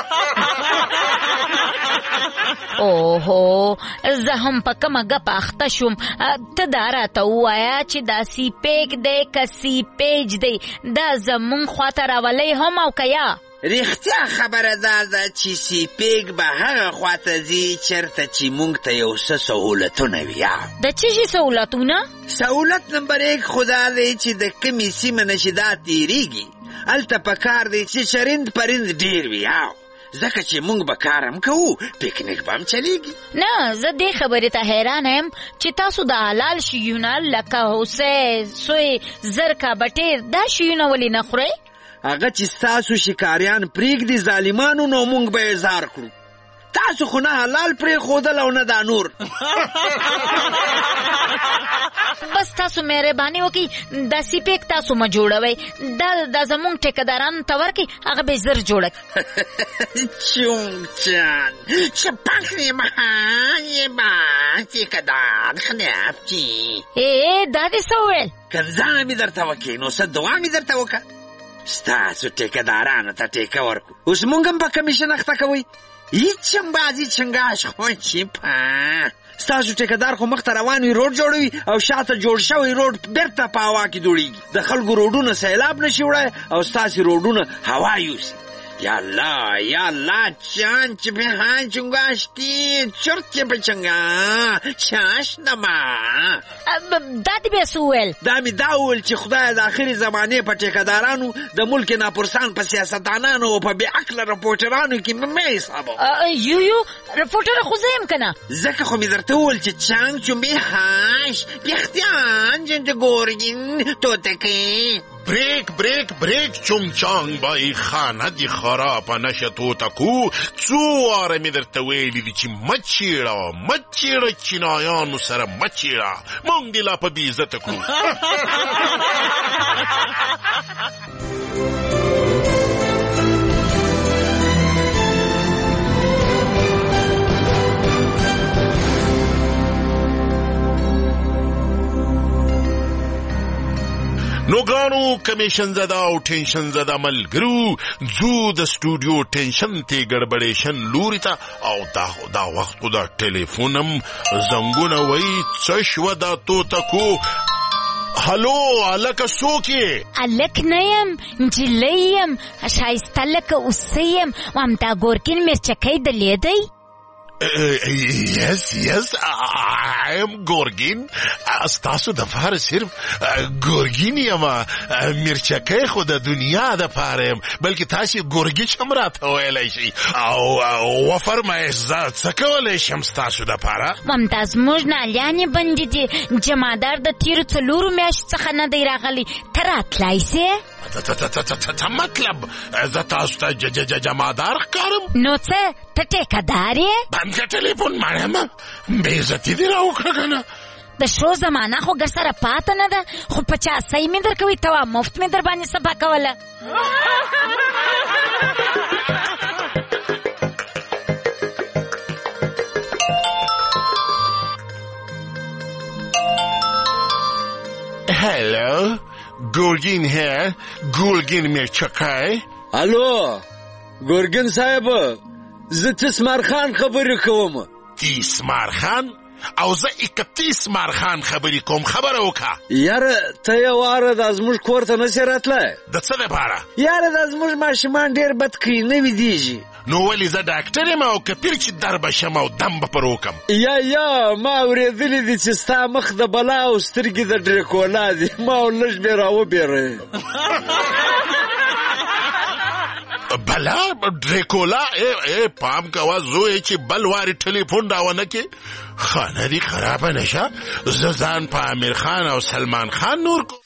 اوهو زه هم په کومه ګپه اخته شوم. ته دا راته ووایه چې دا سیپیک دی که سیپیج دی، دا زمونږ خواته راولی هم او که یا؟ رښتیا خبره دا ده چې سیپیک به هغه خواته ځي چېرته چې موږ ته یو څه سهولتونه وي. د څه شي سهولتونه؟ سهولت نمبر 1 خو دا دی چې د کمې سیمه نه چې دا تېرېږي هلته په کار دی چې چرند پرند ډېر وي، ځکه چې موږ به کار هم کوو، پیکنیک به هم چلیږي. نه زه دې خبرې ته حیرانه یم چې تاسو د حلال شیونه لکه هوسۍ، سوی، زرکه، بټیر دا شیونه ولې نه خورئ؟ هغه چې ستاسو شکاریان پرېږدي ظالمانو نو موږ به یې زار کړو. تاسو خو نه حلال پرېښودل او نه دا نور. بس تاسو مهرباني وکړئ دا سیپیک تاسو مه جوړوئ. دا زمونږ ټیکهدارانو ته ورکړئ، هغه به یې زر جوړه کړي. چونګچان چپکړې مهانې به ټیکهدار خنافچي. دا دې څه وویل؟ کنځانه مې درته وکړې نو څه دعا مې درته وکړه. ستاسو ټیکهدارانو ته ټیکه ورکړو، اوس موږ هم په کمیشن اخته کوئ. هیڅ هم بازي چنګاش خو چیپه. ستاسو ټیکهدار خو مخته روان وي روډ جوړوي او شاته جوړ شوی روډ بیرته په هوا کې دوړېږي. د خلکو روډونه سیلاب نشي وړی او ستاسې روډونه هوا یوسي. یا الله چان چې بهان چنګاشتي چرت یې په چنګا چاش نما. دا دې بیا څه وویل؟ دا مې دا وویل چې خدای د آخرې زمانې په ټیکهدارانو، د ملک ناپرسان په سیاستدانانو او په بې عقله رپورټرانو کې مې حسابه. یو رپورټر خو زه یم که نه؟ ځکه خو مې درته وویل چې چانګ چومبې هاش بیختیان جنجګورگین توتکې. بریک چونچانگ بای خانه دی خراب نشه توتکو. څو واره می درته ویلي دي چې مچیړه چینایانو سره مچیړه، مونږ دې لا په بې عزته کړو. نوګانو کمیشن زده او ټینشن زده ملګرو، ځو د سټوډیو ټینشن ته ګډبډېشن لوري ته او دا وخت خو د ټلیفونم زنګونه وایي څه شوه دا توتکو. هلو هلکه څوک یې؟ هلک نه یم، نجلۍ یم، ښایسته لکه اوسه یم. همدا ګورګین میرچکی دلې دی؟ Yes, I am Gorgin. ستاسو د فار صرف ګورګین یم، مرچکې خو د دنیا د پاره یم، بلکې تاسو ګورګی هم راته ویلی شي او وفرمایئ زه څه کولی شم ستاسو د پاره؟ ممتاز، موږ نالیانې بندې دي، جمادار د تیرو 4 میاشتو څخه نه دی راغلی، ته راتلی سې؟ څه مطلب؟ زه تاسو ته جمادار ښکارم؟ نو څه ته ټیکهدار یې؟ بند که ټلیفون مړیمه، بېعزتي دې راوکړه که نه؟ د شو زمانه خو ګر سره پاته نه ده، خو په چاسۍ مې در کوي، ته وا مفت مې در باندې سبا کوله. Hello, Gorgin here, Gorgin Mirchakai. الو ګورګین صاحب، زه تسمار خان خبرې کوم. تسمار خان؟ او زه 31 مارخان خبرې کوم، خبره وکړه. یاره ته یو واره د زموږ کور ته نشې راتلی؟ د څه دپاره؟ یاره د زموږ ماشومان ډېر بد کوي، نه ویدېږي. نو ولې زه ډاکټر یم او که پیر چې در به شم او دم به پر وکم؟ یا ما اورېدلي دي چې ستا مخ د بلا او سترګې د ډریکولا دي، ما او لږ بې راوبېروې. بلا ډریکولا؟ پام کوه زوی چې بل وارې ټلیفون راونه کې خانه دې خرابه نشه، زه ځان په امیر خان او سلمان خان نور کو.